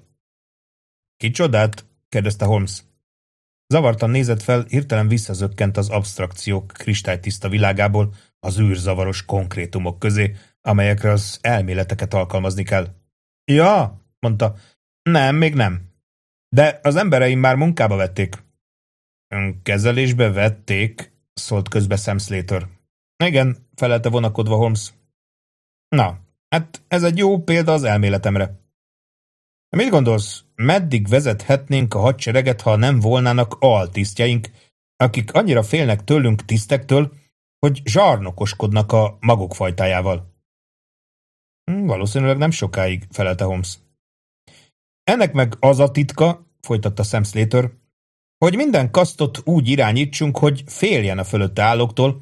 Kicsodát? kérdezte Holmes. Zavartan nézett fel, hirtelen visszazökkent az absztrakciók kristálytiszta világából az űrzavaros konkrétumok közé, amelyekre az elméleteket alkalmazni kell. Ja, mondta, nem, még nem. De az embereim már munkába vették. Kezelésbe vették, szólt közbe Sam Slater. Igen, felelte vonakodva Holmes. Na, hát ez egy jó példa az elméletemre. Mit gondolsz, meddig vezethetnénk a hadsereget, ha nem volnának altisztjeink, akik annyira félnek tőlünk tisztektől, hogy zsarnokoskodnak a maguk fajtájával? Hm, valószínűleg nem sokáig, felelte Holmes. Ennek meg az a titka, folytatta Sam Slater, hogy minden kasztot úgy irányítsunk, hogy féljen a fölötte állóktól,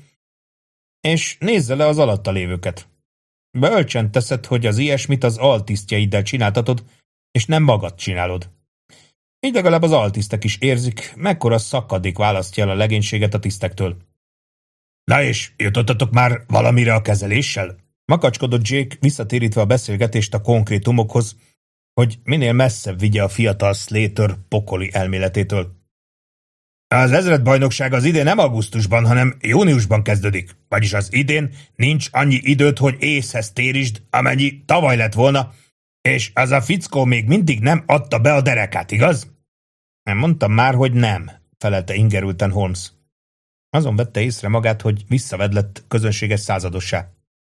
és nézze le az alatta lévőket. Bölcsen teszed, hogy az ilyesmit az altisztjeiddel csináltatod, és nem magad csinálod. Így legalább az altisztek is érzik, mekkora szakadék választja el a legénységet a tisztektől. Na és jutottatok már valamire a kezeléssel? Makacskodott Jake, visszatérítve a beszélgetést a konkrétumokhoz, hogy minél messzebb vigye a fiatal Slater pokoli elméletétől. Az ezredbajnokság az idén nem augusztusban, hanem júniusban kezdődik. Vagyis az idén nincs annyi időt, hogy észhez térítsd, amennyi tavaly lett volna, és az a fickó még mindig nem adta be a derekát, igaz? Nem mondtam már, hogy nem, felelte ingerülten Holmes. Azon vette észre magát, hogy visszavedlett közönséges századossá.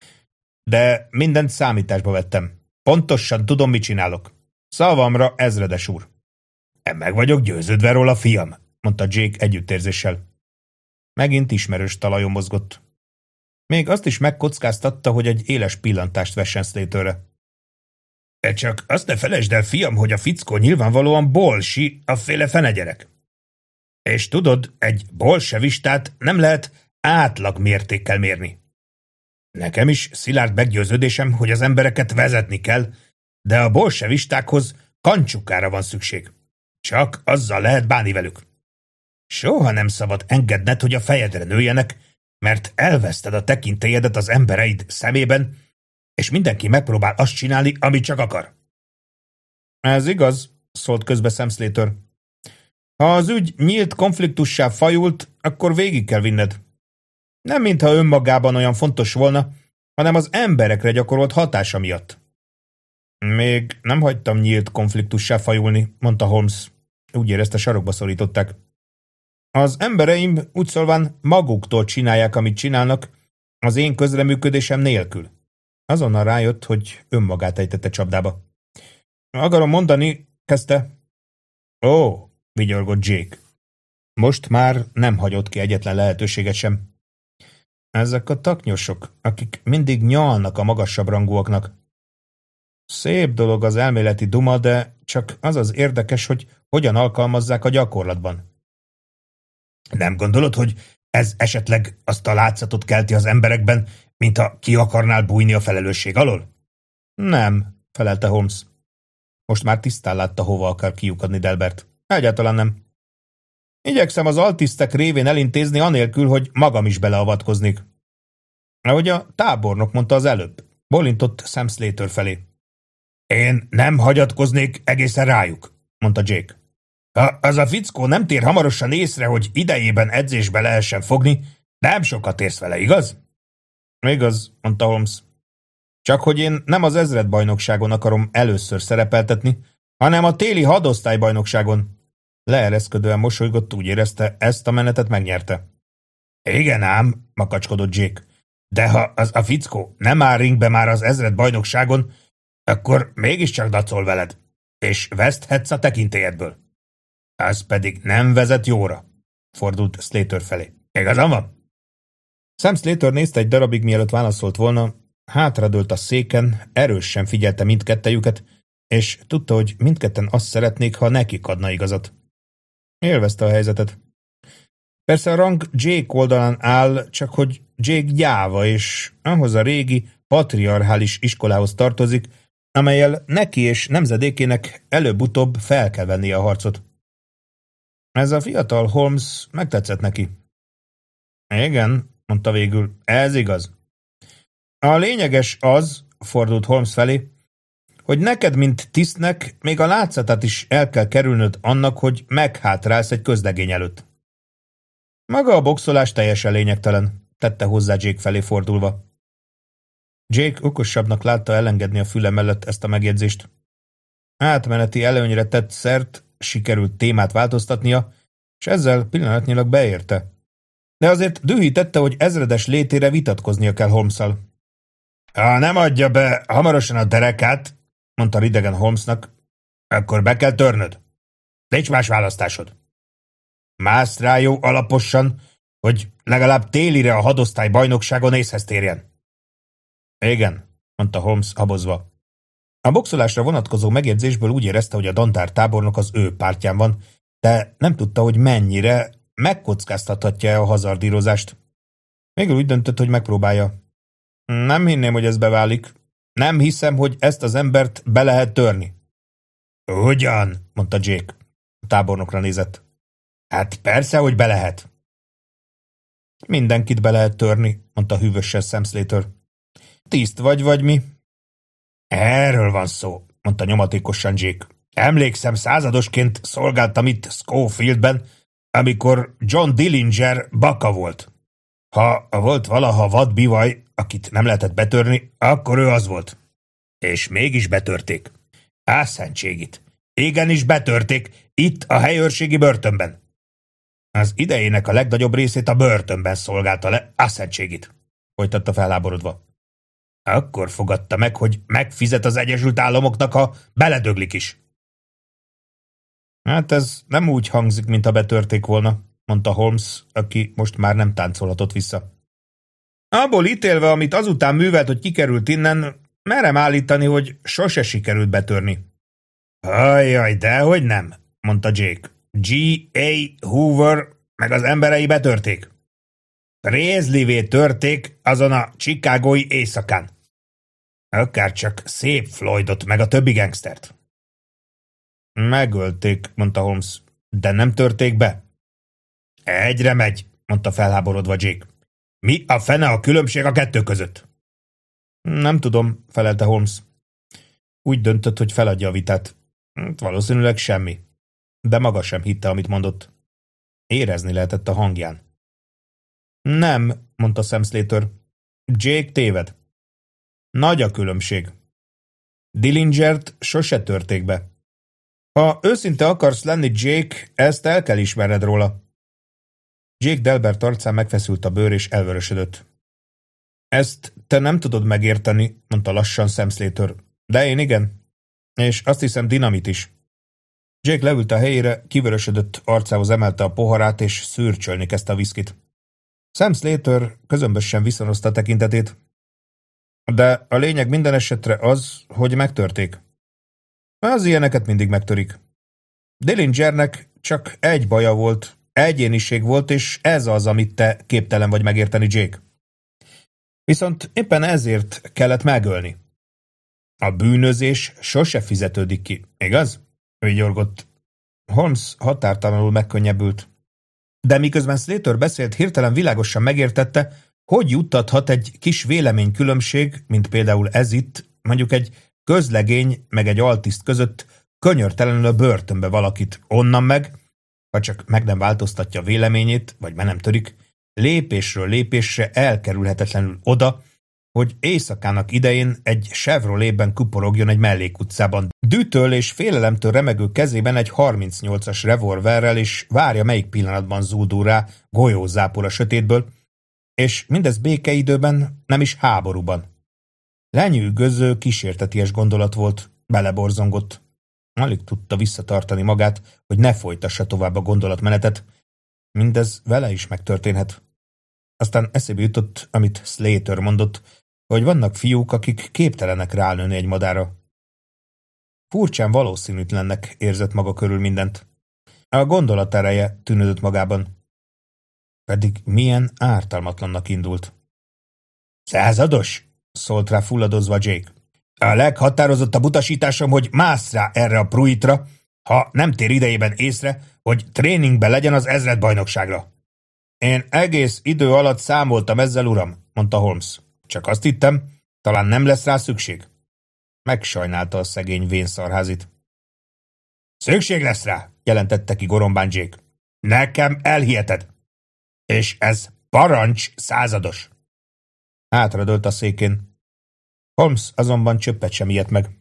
De mindent számításba vettem. Pontosan tudom, mit csinálok. Szavamra, ezredes úr. Meg vagyok győződve róla, fiam, mondta Jake együttérzéssel. Megint ismerős talajon mozgott. Még azt is megkockáztatta, hogy egy éles pillantást vessen Slaterre. De csak azt ne felejtsd el, fiam, hogy a fickó nyilvánvalóan bolsi, a féle fenegyerek. És tudod, egy bolsevistát nem lehet átlag mértékkel mérni. Nekem is szilárd meggyőződésem, hogy az embereket vezetni kell, de a bolsevistákhoz kancsukára van szükség. Csak azzal lehet bánni velük. Soha nem szabad engedned, hogy a fejedre nőjenek, mert elveszted a tekintélyedet az embereid szemében, és mindenki megpróbál azt csinálni, amit csak akar. Ez igaz, szólt közbe Sam Slater. Ha az ügy nyílt konfliktussá fajult, akkor végig kell vinned. Nem mintha önmagában olyan fontos volna, hanem az emberekre gyakorolt hatása miatt. Még nem hagytam nyílt konfliktussá fajulni, mondta Holmes. Úgy érezte, sarokba szorították. Az embereim úgy szólván maguktól csinálják, amit csinálnak, az én közreműködésem nélkül. Azonnal rájött, hogy önmagát ejtette csapdába. Akarom mondani, kezdte. Ó, vigyorgott Jake. Most már nem hagyott ki egyetlen lehetőséget sem. Ezek a taknyosok, akik mindig nyalnak a magasabb rangúaknak. Szép dolog az elméleti duma, de csak az az érdekes, hogy hogyan alkalmazzák a gyakorlatban. Nem gondolod, hogy ez esetleg azt a látszatot kelti az emberekben, mintha ki akarnál bújni a felelősség alól? Nem, felelte Holmes. Most már tisztán látta, hova akar kiukadni Delbert. Egyáltalán nem. Igyekszem az altisztek révén elintézni anélkül, hogy magam is beleavatkoznék. Ahogy a tábornok mondta az előbb, bólintott Sam Slater felé. Én nem hagyatkoznék egészen rájuk, mondta Jake. Ha az a fickó nem tér hamarosan észre, hogy idejében edzésbe lehessen fogni, nem sokat érsz vele, igaz? Igaz, mondta Holmes. Csak hogy én nem az ezredbajnokságon akarom először szerepeltetni, hanem a téli hadosztálybajnokságon. Leereszkedően mosolygott, úgy érezte, ezt a menetet megnyerte. Igen ám, makacskodott Jake, de ha az a fickó nem áll ringbe már az ezredbajnokságon, akkor mégiscsak dacol veled, és veszthetsz a tekintélyedből. Az pedig nem vezet jóra, fordult Slater felé. Igazam van. Sam Slater nézte egy darabig, mielőtt válaszolt volna, hátradőlt a széken, erősen figyelte mindkettejüket, és tudta, hogy mindketten azt szeretnék, ha nekik adna igazat. Élvezte a helyzetet. Persze a rang Jake oldalán áll, csak hogy Jake gyáva, és ahhoz a régi, patriarchális iskolához tartozik, amellyel neki és nemzedékének előbb-utóbb fel kell vennie a harcot. Ez a fiatal Holmes megtetszett neki. Igen, mondta végül, ez igaz. A lényeges az, fordult Holmes felé, hogy neked, mint tisztnek, még a látszatát is el kell kerülnöd annak, hogy meghátrálsz egy közlegény előtt. Maga a boxolás teljesen lényegtelen, tette hozzá Jake felé fordulva. Jake okosabbnak látta elengedni a füle mellett ezt a megjegyzést. Átmeneti előnyre tett szert, sikerült témát változtatnia, és ezzel pillanatnyilag beérte. De azért dühítette, hogy ezredes létére vitatkoznia kell Holmesszal. Ha nem adja be hamarosan a derekát, mondta ridegen Holmesnak, akkor be kell törnöd. Nincs más választásod. Mász rá jó alaposan, hogy legalább télire a hadosztály bajnokságon észhez térjen. Igen, mondta Holmes habozva. A boxolásra vonatkozó megjegyzésből úgy érezte, hogy a dandár tábornok az ő pártján van, de nem tudta, hogy mennyire megkockáztathatja a hazardírozást. Végül úgy döntött, hogy megpróbálja. Nem hinném, hogy ez beválik. Nem hiszem, hogy ezt az embert be lehet törni. Hogyan? Mondta Jake. A tábornokra nézett. Hát persze, hogy be lehet. Mindenkit be lehet törni, mondta hűvösen Sam Slater. Tiszt vagy, vagy mi? Erről van szó, mondta nyomatékosan Jake. Emlékszem, századosként szolgáltam itt Schofieldben, amikor John Dillinger baka volt. Ha volt valaha vadbivaj, akit nem lehetett betörni, akkor ő az volt. És mégis betörték. Ászentségit. Igenis betörték, itt a helyőrségi börtönben. Az idejének a legnagyobb részét a börtönben szolgálta le ászentségit, folytatta felháborodva. Akkor fogadta meg, hogy megfizet az Egyesült Államoknak, ha beledöglik is. Hát ez nem úgy hangzik, mintha betörték volna, mondta Holmes, aki most már nem táncolhatott vissza. Abból ítélve, amit azután művelt, hogy kikerült innen, merem állítani, hogy sose sikerült betörni. Ajjaj, dehogy nem, mondta Jake. G A. Hoover meg az emberei betörték. Rézlivé törték azon a chicagói éjszakán. Akárcsak szép Floydot meg a többi gangstert. Megölték, mondta Holmes, de nem törték be. Egyre megy, mondta felháborodva Jake. Mi a fene a különbség a kettő között? Nem tudom, felelte Holmes. Úgy döntött, hogy feladja a vitát. Valószínűleg semmi. De maga sem hitte, amit mondott. Érezni lehetett a hangján. Nem, mondta Sam Slater. Jake téved. Nagy a különbség. Dillingert sose törték be. Ha őszinte akarsz lenni, Jake, ezt el kell ismerned róla. Jake Delbert arcán megfeszült a bőr és elvörösödött. Ezt te nem tudod megérteni, mondta lassan Sam Slater. De én igen. És azt hiszem dinamit is. Jake leült a helyére, kivörösödött arcához emelte a poharát, és szürcsölni kezdte a viszkit. Sam Slater közömbösen viszonozta a tekintetét. De a lényeg minden esetre az, hogy megtörték. Az ilyeneket mindig megtörik. Dillingernek csak egy baja volt, egyéniség volt, és ez az, amit te képtelen vagy megérteni, Jake. Viszont éppen ezért kellett megölni. A bűnözés sose fizetődik ki, igaz? Vigyorgott. Holmes határtalanul megkönnyebbült. De miközben Slater beszélt, hirtelen világosan megértette, hogy juttathat egy kis véleménykülönbség, mint például ez itt, mondjuk egy közlegény meg egy altiszt között könyörtelenül a börtönbe valakit, onnan meg, ha csak meg nem változtatja véleményét, vagy be nem törik, lépésről lépésre elkerülhetetlenül oda, hogy éjszakának idején egy Chevroletben kuporogjon egy mellékutcában, dűtől és félelemtől remegő kezében egy harmincnyolcas revolverrel, és várja, melyik pillanatban zúdul rá golyózápor a sötétből, és mindez békeidőben, nem is háborúban. Lenyűgöző, kísérteties gondolat volt, beleborzongott. Alig tudta visszatartani magát, hogy ne folytassa tovább a gondolatmenetet, Mindez vele is megtörténhet. Aztán eszébe jutott, amit Slater mondott, hogy vannak fiúk, akik képtelenek rálőni egy madárra. Furcsán valószínűtlennek érzett maga körül mindent. A gondolat ereje tűnődött magában. Pedig milyen ártalmatlannak indult. Százados? Szólt rá fulladozva Jake. A leghatározottabb utasításom, hogy mász rá erre a pruitra, ha nem tér idejében észre, hogy tréningben legyen az ezredbajnokságra. Én egész idő alatt számoltam ezzel, uram, mondta Holmes. Csak azt hittem, talán nem lesz rá szükség. Megsajnálta a szegény vénszarházit. Szükség lesz rá, jelentette ki gorombán Jake. Nekem elhiheted. És ez parancs, százados. Hátradőlt a székén. Holmes azonban csöppet sem ijedt meg.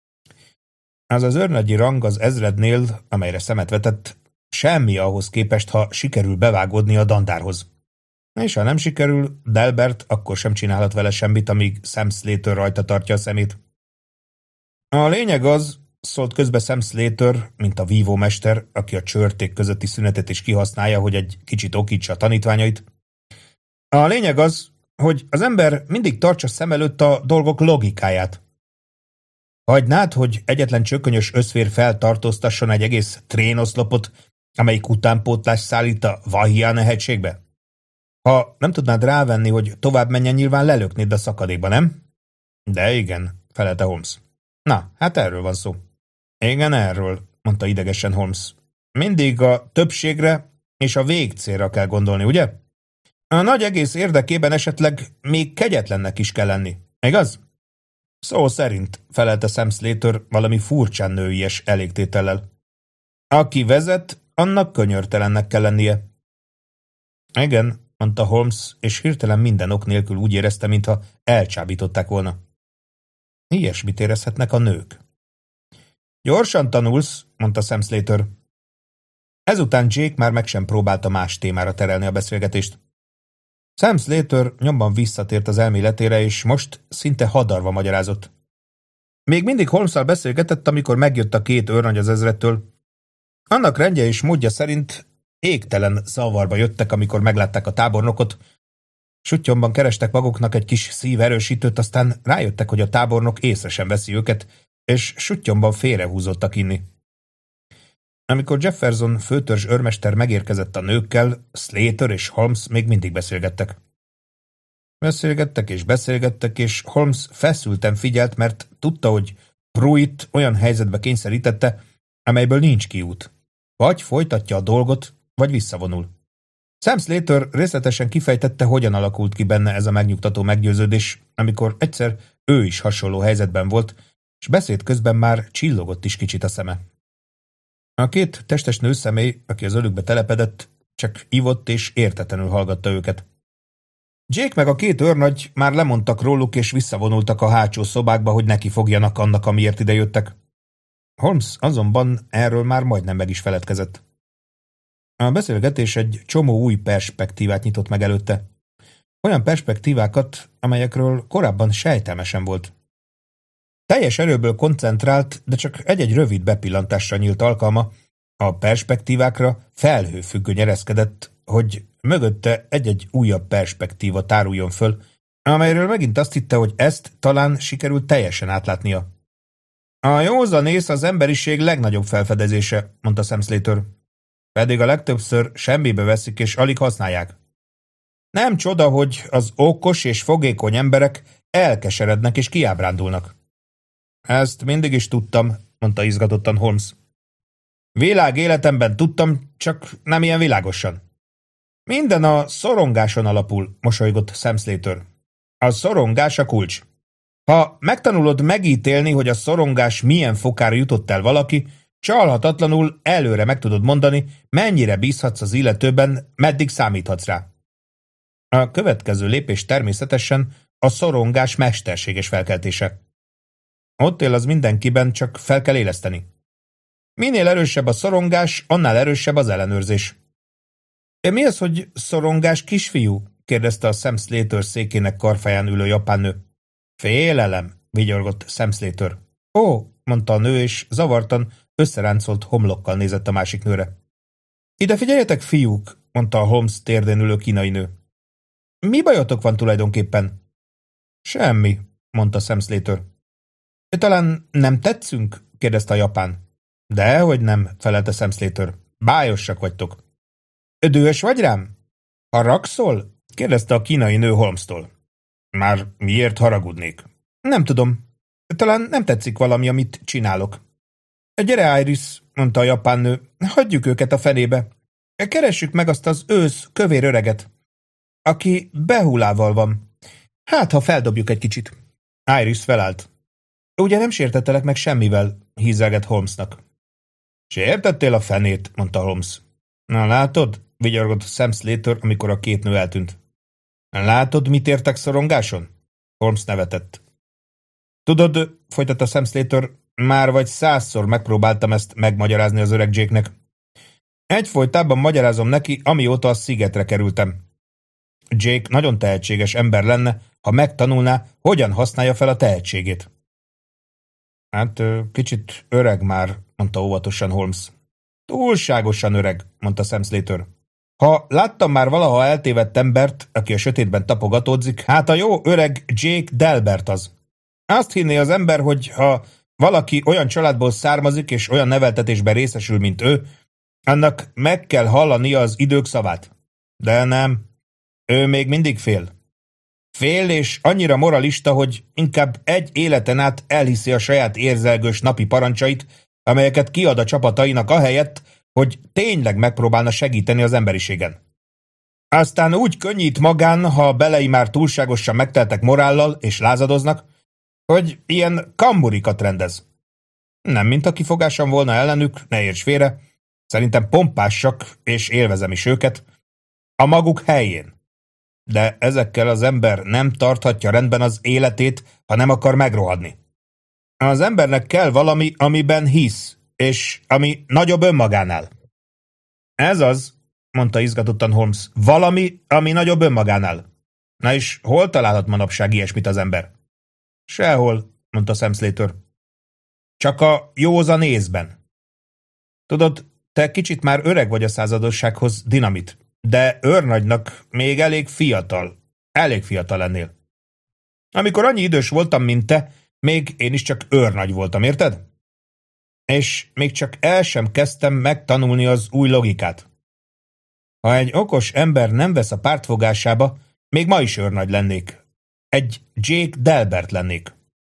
Az az őrnagyi rang az ezrednél, amelyre szemet vetett, semmi ahhoz képest, ha sikerül bevágódni a dandárhoz. És ha nem sikerül, Delbert akkor sem csinálhat vele semmit, amíg Sam Slater rajta tartja a szemét. A lényeg az, szólt közbe Sam Slater, mint a vívómester, aki a csörték közötti szünetet is kihasználja, hogy egy kicsit okítsa a tanítványait. A lényeg az, hogy az ember mindig tartsa szem előtt a dolgok logikáját. Hagynád, hogy egyetlen csökönyös összfér feltartóztasson egy egész trénoszlopot, amelyik utánpótlás szállít a Vahiane hegységbe? Ha nem tudnád rávenni, hogy tovább menjen, nyilván lelöknéd a szakadékba, nem? De igen, felelte Holmes. Na, hát erről van szó. Igen, erről, mondta idegesen Holmes. Mindig a többségre és a végcélra kell gondolni, ugye? A nagy egész érdekében esetleg még kegyetlennek is kell lenni, igaz? Szó szerint, felelte Sam Slater valami furcsán nőies elégtétellel. Aki vezet, annak könyörtelennek kell lennie. Igen, mondta Holmes, és hirtelen minden ok nélkül úgy érezte, mintha elcsábították volna. Ilyesmit érezhetnek a nők. Gyorsan tanulsz, mondta Sam Slater. Ezután Jake már meg sem próbálta más témára terelni a beszélgetést. Sam Slater nyomban visszatért az elméletére, és most szinte hadarva magyarázott. Még mindig Holmesszal beszélgetett, amikor megjött a két őrnagy az ezredtől. Annak rendje és módja szerint égtelen zavarba jöttek, amikor meglátták a tábornokot. Suttyomban kerestek maguknak egy kis szíverősítőt, aztán rájöttek, hogy a tábornok észre sem veszi őket, és suttyomban félrehúzottak inni. Amikor Jefferson főtörzs őrmester megérkezett a nőkkel, Slater és Holmes még mindig beszélgettek. Beszélgettek és beszélgettek, és Holmes feszülten figyelt, mert tudta, hogy Pruitt olyan helyzetbe kényszerítette, amelyből nincs kiút. Vagy folytatja a dolgot, vagy visszavonul. Sam Slater részletesen kifejtette, hogyan alakult ki benne ez a megnyugtató meggyőződés, amikor egyszer ő is hasonló helyzetben volt, és beszéd közben már csillogott is kicsit a szeme. A két testes nőszemély, aki az ölükbe telepedett, csak ivott és értetlenül hallgatta őket. Jake meg a két őrnagy már lemondtak róluk, és visszavonultak a hátsó szobákba, hogy neki fogjanak annak, amiért idejöttek. Holmes azonban erről már majdnem meg is feledkezett. A beszélgetés egy csomó új perspektívát nyitott meg előtte. Olyan perspektívákat, amelyekről korábban sejtelmesen volt. Teljes erőből koncentrált, de csak egy-egy rövid bepillantásra nyílt alkalma, a perspektívákra felhőfüggöny ereszkedett, hogy mögötte egy-egy újabb perspektíva táruljon föl, amelyről megint azt hitte, hogy ezt talán sikerült teljesen átlátnia. A józanész az emberiség legnagyobb felfedezése, mondta Sam Slater. Pedig a legtöbbször semmibe veszik és alig használják. Nem csoda, hogy az okos és fogékony emberek elkeserednek és kiábrándulnak. Ezt mindig is tudtam, mondta izgatottan Holmes. Világ életemben tudtam, csak nem ilyen világosan. Minden a szorongáson alapul, mosolygott Sam Slater. A szorongás a kulcs. Ha megtanulod megítélni, hogy a szorongás milyen fokára jutott el valaki, csalhatatlanul előre meg tudod mondani, mennyire bízhatsz az illetőben, meddig számíthatsz rá. A következő lépés természetesen a szorongás mesterséges felkeltése. Ott él az mindenkiben, csak fel kell éleszteni. Minél erősebb a szorongás, annál erősebb az ellenőrzés. Mi az, hogy szorongás, kisfiú? Kérdezte a Sam Slater székének karfáján ülő japán nő. Félelem, vigyorgott Sam Slater. Ó, mondta a nő, és zavartan összeráncolt homlokkal nézett a másik nőre. Ide figyeljetek, fiúk, mondta a Holmes térdén ülő kínai nő. Mi bajotok van tulajdonképpen? Semmi, mondta Sam Slater. Talán nem tetszünk? kérdezte a japán. Dehogy nem, felelte Sam Slater. Bájosak vagytok. Dühös vagy rám? Haragszol? kérdezte a kínai nő Holmestól. Már miért haragudnék? Nem tudom. Talán nem tetszik valami, amit csinálok. Gyere, Iris, mondta a japán nő, hagyjuk őket a fenébe. Keressük meg azt az ősz kövér öreget, aki behulával van. Hát, ha feldobjuk egy kicsit. Iris felállt. Ugye nem sértettelek meg semmivel, hízelgett Holmesnak. Sértettél a fenét, mondta Holmes. Na látod, vigyorgott Sam Slater, amikor a két nő eltűnt. Látod, mit értek szorongáson? Holmes nevetett. Tudod, folytatta Sam Slater, már vagy százszor megpróbáltam ezt megmagyarázni az öreg Jake-nek. Egyfolytában magyarázom neki, amióta a szigetre kerültem. Jake nagyon tehetséges ember lenne, ha megtanulná, hogyan használja fel a tehetségét. Hát, kicsit öreg már, mondta óvatosan Holmes. Túlságosan öreg, mondta Sam Slater. Ha láttam már valaha eltévedt embert, aki a sötétben tapogatódzik, hát a jó öreg Jake Delbert az. Azt hinné az ember, hogy ha valaki olyan családból származik és olyan neveltetésben részesül, mint ő, annak meg kell hallania az idők szavát. De nem. Ő még mindig fél. Fél és annyira moralista, hogy inkább egy életen át elhiszi a saját érzelgős napi parancsait, amelyeket kiad a csapatainak ahelyett, hogy tényleg megpróbálna segíteni az emberiségen. Aztán úgy könnyít magán, ha a belei már túlságosan megteltek morállal és lázadoznak, hogy ilyen kamburikat rendez. Nem mintha kifogásom volna ellenük, ne érts félre, szerintem pompásak, és élvezem is őket, a maguk helyén. De ezekkel az ember nem tarthatja rendben az életét, ha nem akar megrohadni. Az embernek kell valami, amiben hisz, és ami nagyobb önmagánál. Ez az, mondta izgatottan Holmes, valami, ami nagyobb önmagánál. Na és hol találhat manapság ilyesmit az ember? Sehol, mondta Sam Slater. Csak a józan észben. Tudod, te kicsit már öreg vagy a századossághoz, Dinamit, de őrnagynak még elég fiatal. Elég fiatal lennél. Amikor annyi idős voltam, mint te, még én is csak őrnagy voltam, érted? És még csak el sem kezdtem megtanulni az új logikát. Ha egy okos ember nem vesz a pártfogásába, még ma is őrnagy lennék. Egy Jake Delbert lennék.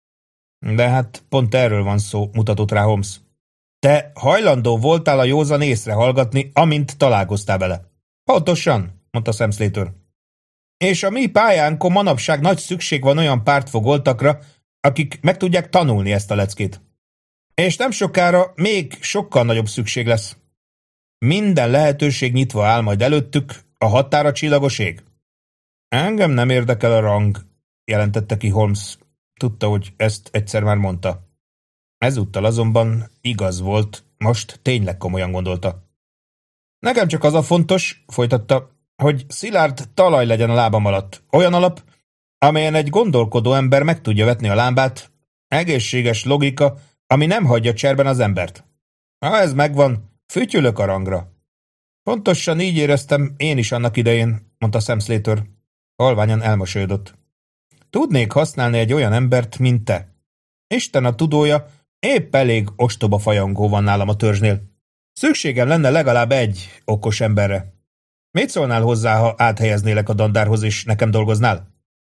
De hát pont erről van szó, mutatott rá Holmes. Te hajlandó voltál a józan észre hallgatni, amint találkoztál vele. Pontosan, mondta Sam Slater. És a mi pályánkon manapság nagy szükség van olyan pártfogoltakra, akik meg tudják tanulni ezt a leckét. És nem sokára még sokkal nagyobb szükség lesz. Minden lehetőség nyitva áll majd előttük, a határa csillagos ég. Engem nem érdekel a rang, jelentette ki Holmes. Tudta, hogy ezt egyszer már mondta. Ezúttal azonban igaz volt, most tényleg komolyan gondolta. Nekem csak az a fontos, folytatta, hogy szilárd talaj legyen a lábam alatt. Olyan alap, amelyen egy gondolkodó ember meg tudja vetni a lábát, egészséges logika, ami nem hagyja cserben az embert. Ha ez megvan, fütyülök a rangra. Pontosan így éreztem én is annak idején, mondta Sam Slater. Halványan elmosolyodott. Tudnék használni egy olyan embert, mint te. Isten a tudója, épp elég ostoba fajangó van nálam a törzsnél. Szükségem lenne legalább egy okos emberre. Mit szólnál hozzá, ha áthelyeznélek a dandárhoz, és nekem dolgoznál?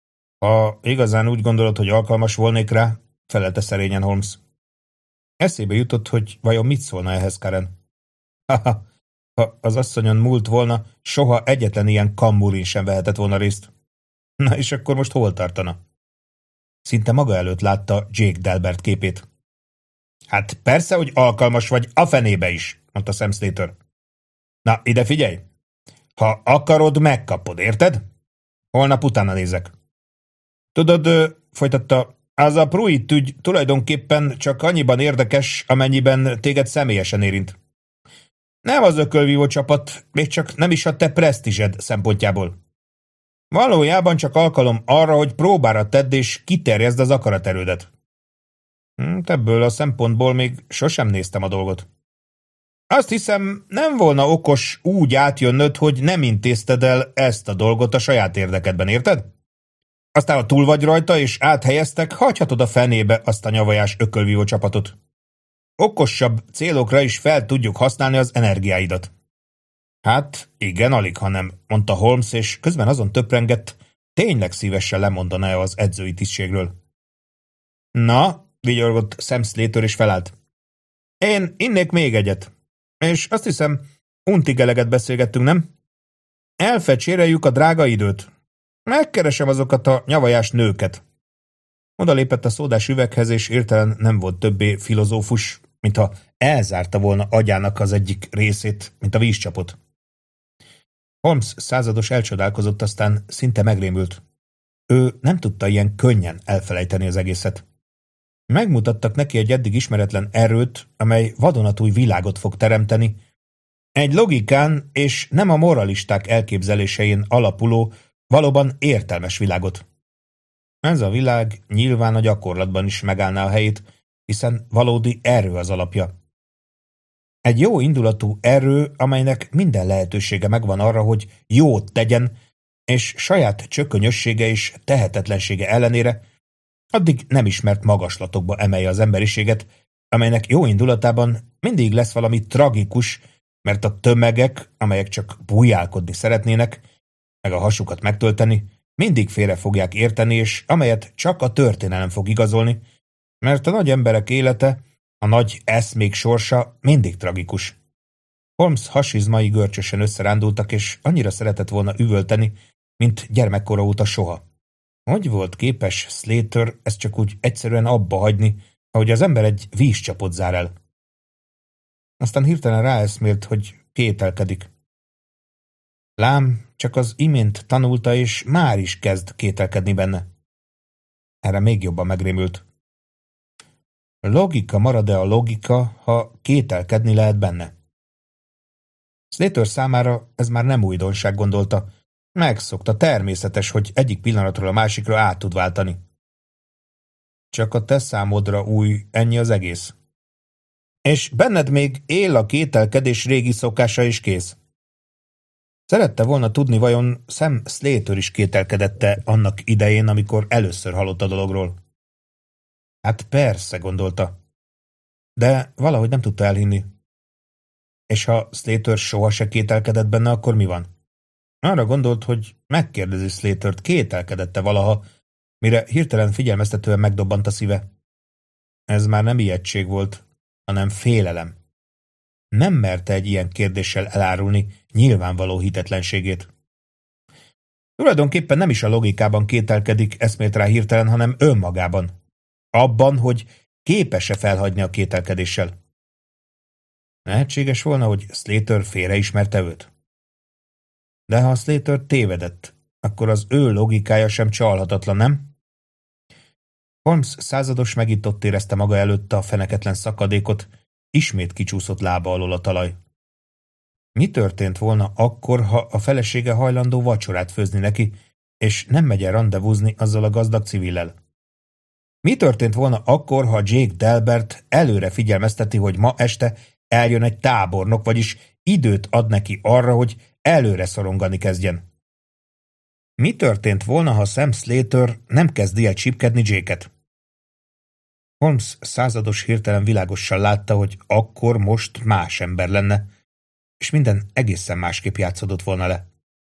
Ha igazán úgy gondolod, hogy alkalmas volnék rá, felelte szerényen Holmes. Eszébe jutott, hogy vajon mit szólna ehhez Karen. Haha, ha az asszonyon múlt volna, soha egyetlen ilyen kamburin sem vehetett volna részt. Na és akkor most hol tartana? Szinte maga előtt látta Jake Delbert képét. Hát persze, hogy alkalmas vagy a fenébe is, mondta Sam Slater. Na, ide figyelj! Ha akarod, megkapod, érted? Holnap utána nézek. Tudod, folytatta, az a Pruitt ügy tulajdonképpen csak annyiban érdekes, amennyiben téged személyesen érint. Nem az ökölvívó csapat, még csak nem is a te presztízsed szempontjából. Valójában csak alkalom arra, hogy próbára tedd és kiterjeszd az akaraterődet. Hm, ebből a szempontból még sosem néztem a dolgot. Azt hiszem, nem volna okos úgy átjönnöd, hogy nem intézted el ezt a dolgot a saját érdekedben, érted? Aztán, ha túl vagy rajta, és áthelyeztek, hagyhatod a fenébe azt a nyavajás ökölvívó csapatot. Okosabb célokra is fel tudjuk használni az energiáidat. Hát, igen, alig, hanem, mondta Holmes, és közben azon töprengett, tényleg szívesen lemondaná az edzői tisztségről. Na, vigyorgott Sam Slater, és felállt. Én innék még egyet. És azt hiszem, untig eleget beszélgettünk, nem? Elfecséreljük a drága időt. Megkeresem azokat a nyavajás nőket. Oda lépett a szódás üveghez, és értelen nem volt többé filozófus, mintha elzárta volna agyának az egyik részét, mint a vízcsapot. Holmes százados elcsodálkozott, aztán szinte megrémült. Ő nem tudta ilyen könnyen elfelejteni az egészet. Megmutattak neki egy eddig ismeretlen erőt, amely vadonatúj világot fog teremteni, egy logikán és nem a moralisták elképzelésein alapuló, valóban értelmes világot. Ez a világ nyilván a gyakorlatban is megállná a helyét, hiszen valódi erő az alapja. Egy jó indulatú erő, amelynek minden lehetősége megvan arra, hogy jót tegyen, és saját csökönyössége és tehetetlensége ellenére addig nem ismert magaslatokba emelje az emberiséget, amelynek jó indulatában mindig lesz valami tragikus, mert a tömegek, amelyek csak bujálkodni szeretnének, meg a hasukat megtölteni, mindig félre fogják érteni, és amelyet csak a történelem fog igazolni, mert a nagy emberek élete, a nagy eszmék sorsa mindig tragikus. Holmes hasizmai görcsösen összerándultak, és annyira szeretett volna üvölteni, mint gyermekkora óta soha. Hogy volt képes Slater ezt csak úgy egyszerűen abba hagyni, ahogy az ember egy vízcsapot zár el? Aztán hirtelen ráeszmélt, hogy kételkedik. Lám, csak az imént tanulta, és már is kezd kételkedni benne. Erre még jobban megrémült. Logika marad-e a logika, ha kételkedni lehet benne? Slater számára ez már nem újdonság, gondolta. Megszokta, természetes, hogy egyik pillanatról a másikra át tud váltani. Csak a te számodra új, ennyi az egész. És benned még él a kételkedés régi szokása is kész. Szerette volna tudni, vajon Sam Slater is kételkedette annak idején, amikor először hallott a dologról. Hát persze, gondolta. De valahogy nem tudta elhinni. És ha Slater soha se kételkedett benne, akkor mi van? Arra gondolt, hogy megkérdezi Slatert, kételkedette valaha, mire hirtelen figyelmeztetően megdobbant a szíve. Ez már nem ijegység volt, hanem félelem. Nem merte egy ilyen kérdéssel elárulni nyilvánvaló hitetlenségét. Tulajdonképpen nem is a logikában kételkedik, eszmélt rá hirtelen, hanem önmagában. Abban, hogy képes-e felhagyni a kételkedéssel. Lehetséges volna, hogy Slater félreismerte őt. De ha Slater tévedett, akkor az ő logikája sem csalhatatlan, nem? Holmes százados megint ott érezte maga előtt a feneketlen szakadékot, ismét kicsúszott lába alól a talaj. Mi történt volna akkor, ha a felesége hajlandó vacsorát főzni neki, és nem megy el randevúzni azzal a gazdag civillel? Mi történt volna akkor, ha Jake Delbert előre figyelmezteti, hogy ma este eljön egy tábornok, vagyis időt ad neki arra, hogy előre szorongani kezdjen? Mi történt volna, ha Sam Slater nem kezdi el csipkedni Jake-et? Holmes százados hirtelen világosan látta, hogy akkor most más ember lenne, és minden egészen másképp játszódott volna le.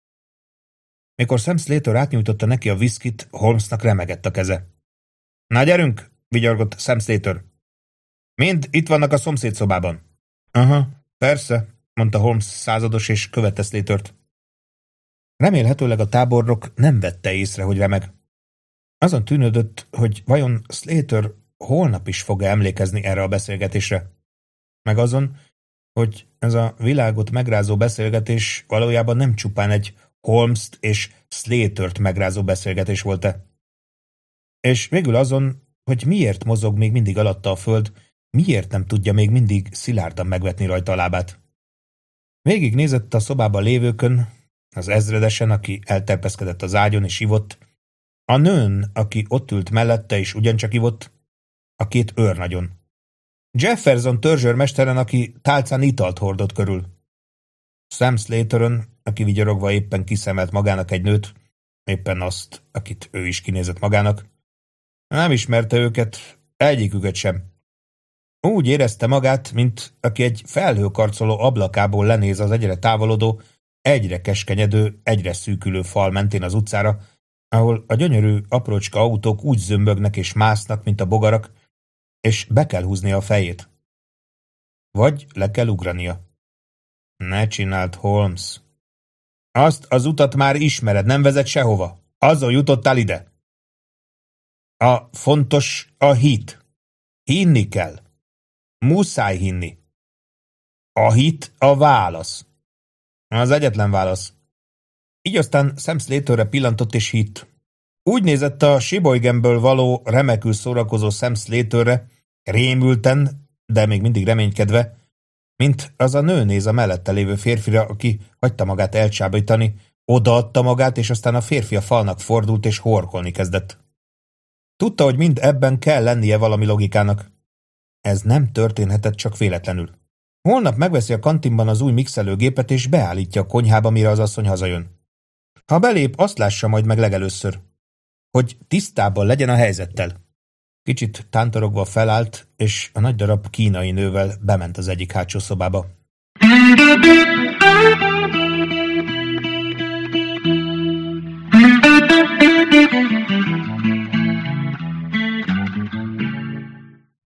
Mikor Sam Slater átnyújtotta neki a viszkit, Holmesnak remegett a keze. Na gyerünk, vigyorgott Sam Slater. Mind itt vannak a szomszédszobában. Aha, persze, mondta Holmes százados, és követte Slatert. Remélhetőleg a tábornok nem vette észre, hogy remeg. Azon tűnődött, hogy vajon Slater holnap is fog-e emlékezni erre a beszélgetésre. Meg azon, hogy ez a világot megrázó beszélgetés valójában nem csupán egy Holmest és Slatert megrázó beszélgetés volt-e. És végül azon, hogy miért mozog még mindig alatta a föld, miért nem tudja még mindig szilárdan megvetni rajta a lábát. Végig nézett a szobában lévőkön, az ezredesen, aki elterpeszkedett az ágyon és ivott, a nőn, aki ott ült mellette és ugyancsak ivott, a két őrnagyon. Jefferson törzsőrmesteren, aki tálcán italt hordott körül. Sam Slateron, aki vigyorogva éppen kiszemelt magának egy nőt, éppen azt, akit ő is kinézett magának. Nem ismerte őket, egyiküket sem. Úgy érezte magát, mint aki egy felhőkarcoló ablakából lenéz az egyre távolodó, egyre keskenyedő, egyre szűkülő fal mentén az utcára, ahol a gyönyörű, aprócska autók úgy zömbögnek és másznak, mint a bogarak, és be kell húznia a fejét. Vagy le kell ugrania. Ne csináld, Holmes. Azt az utat már ismered, nem vezet sehova. Azon jutottál ide. A fontos a hit. Hinni kell. Muszáj hinni. A hit a válasz. Az egyetlen válasz. Így aztán Sam Slaterre pillantott és hitt. Úgy nézett a Sheboyganből való remekül szórakozó Sam Slaterre, rémülten, de még mindig reménykedve, mint az a nő néz a mellette lévő férfira, aki hagyta magát elcsábítani, odaadta magát, és aztán a férfi a falnak fordult és horkolni kezdett. Tudta, hogy mind ebben kell lennie valami logikának. Ez nem történhetett csak véletlenül. Holnap megveszi a kantinban az új mixelőgépet, és beállítja a konyhába, mire az asszony hazajön. Ha belép, azt lássa majd meg legelőször, hogy tisztában legyen a helyzettel. Kicsit tántorogva felállt, és a nagy darab kínai nővel bement az egyik hátsó szobába.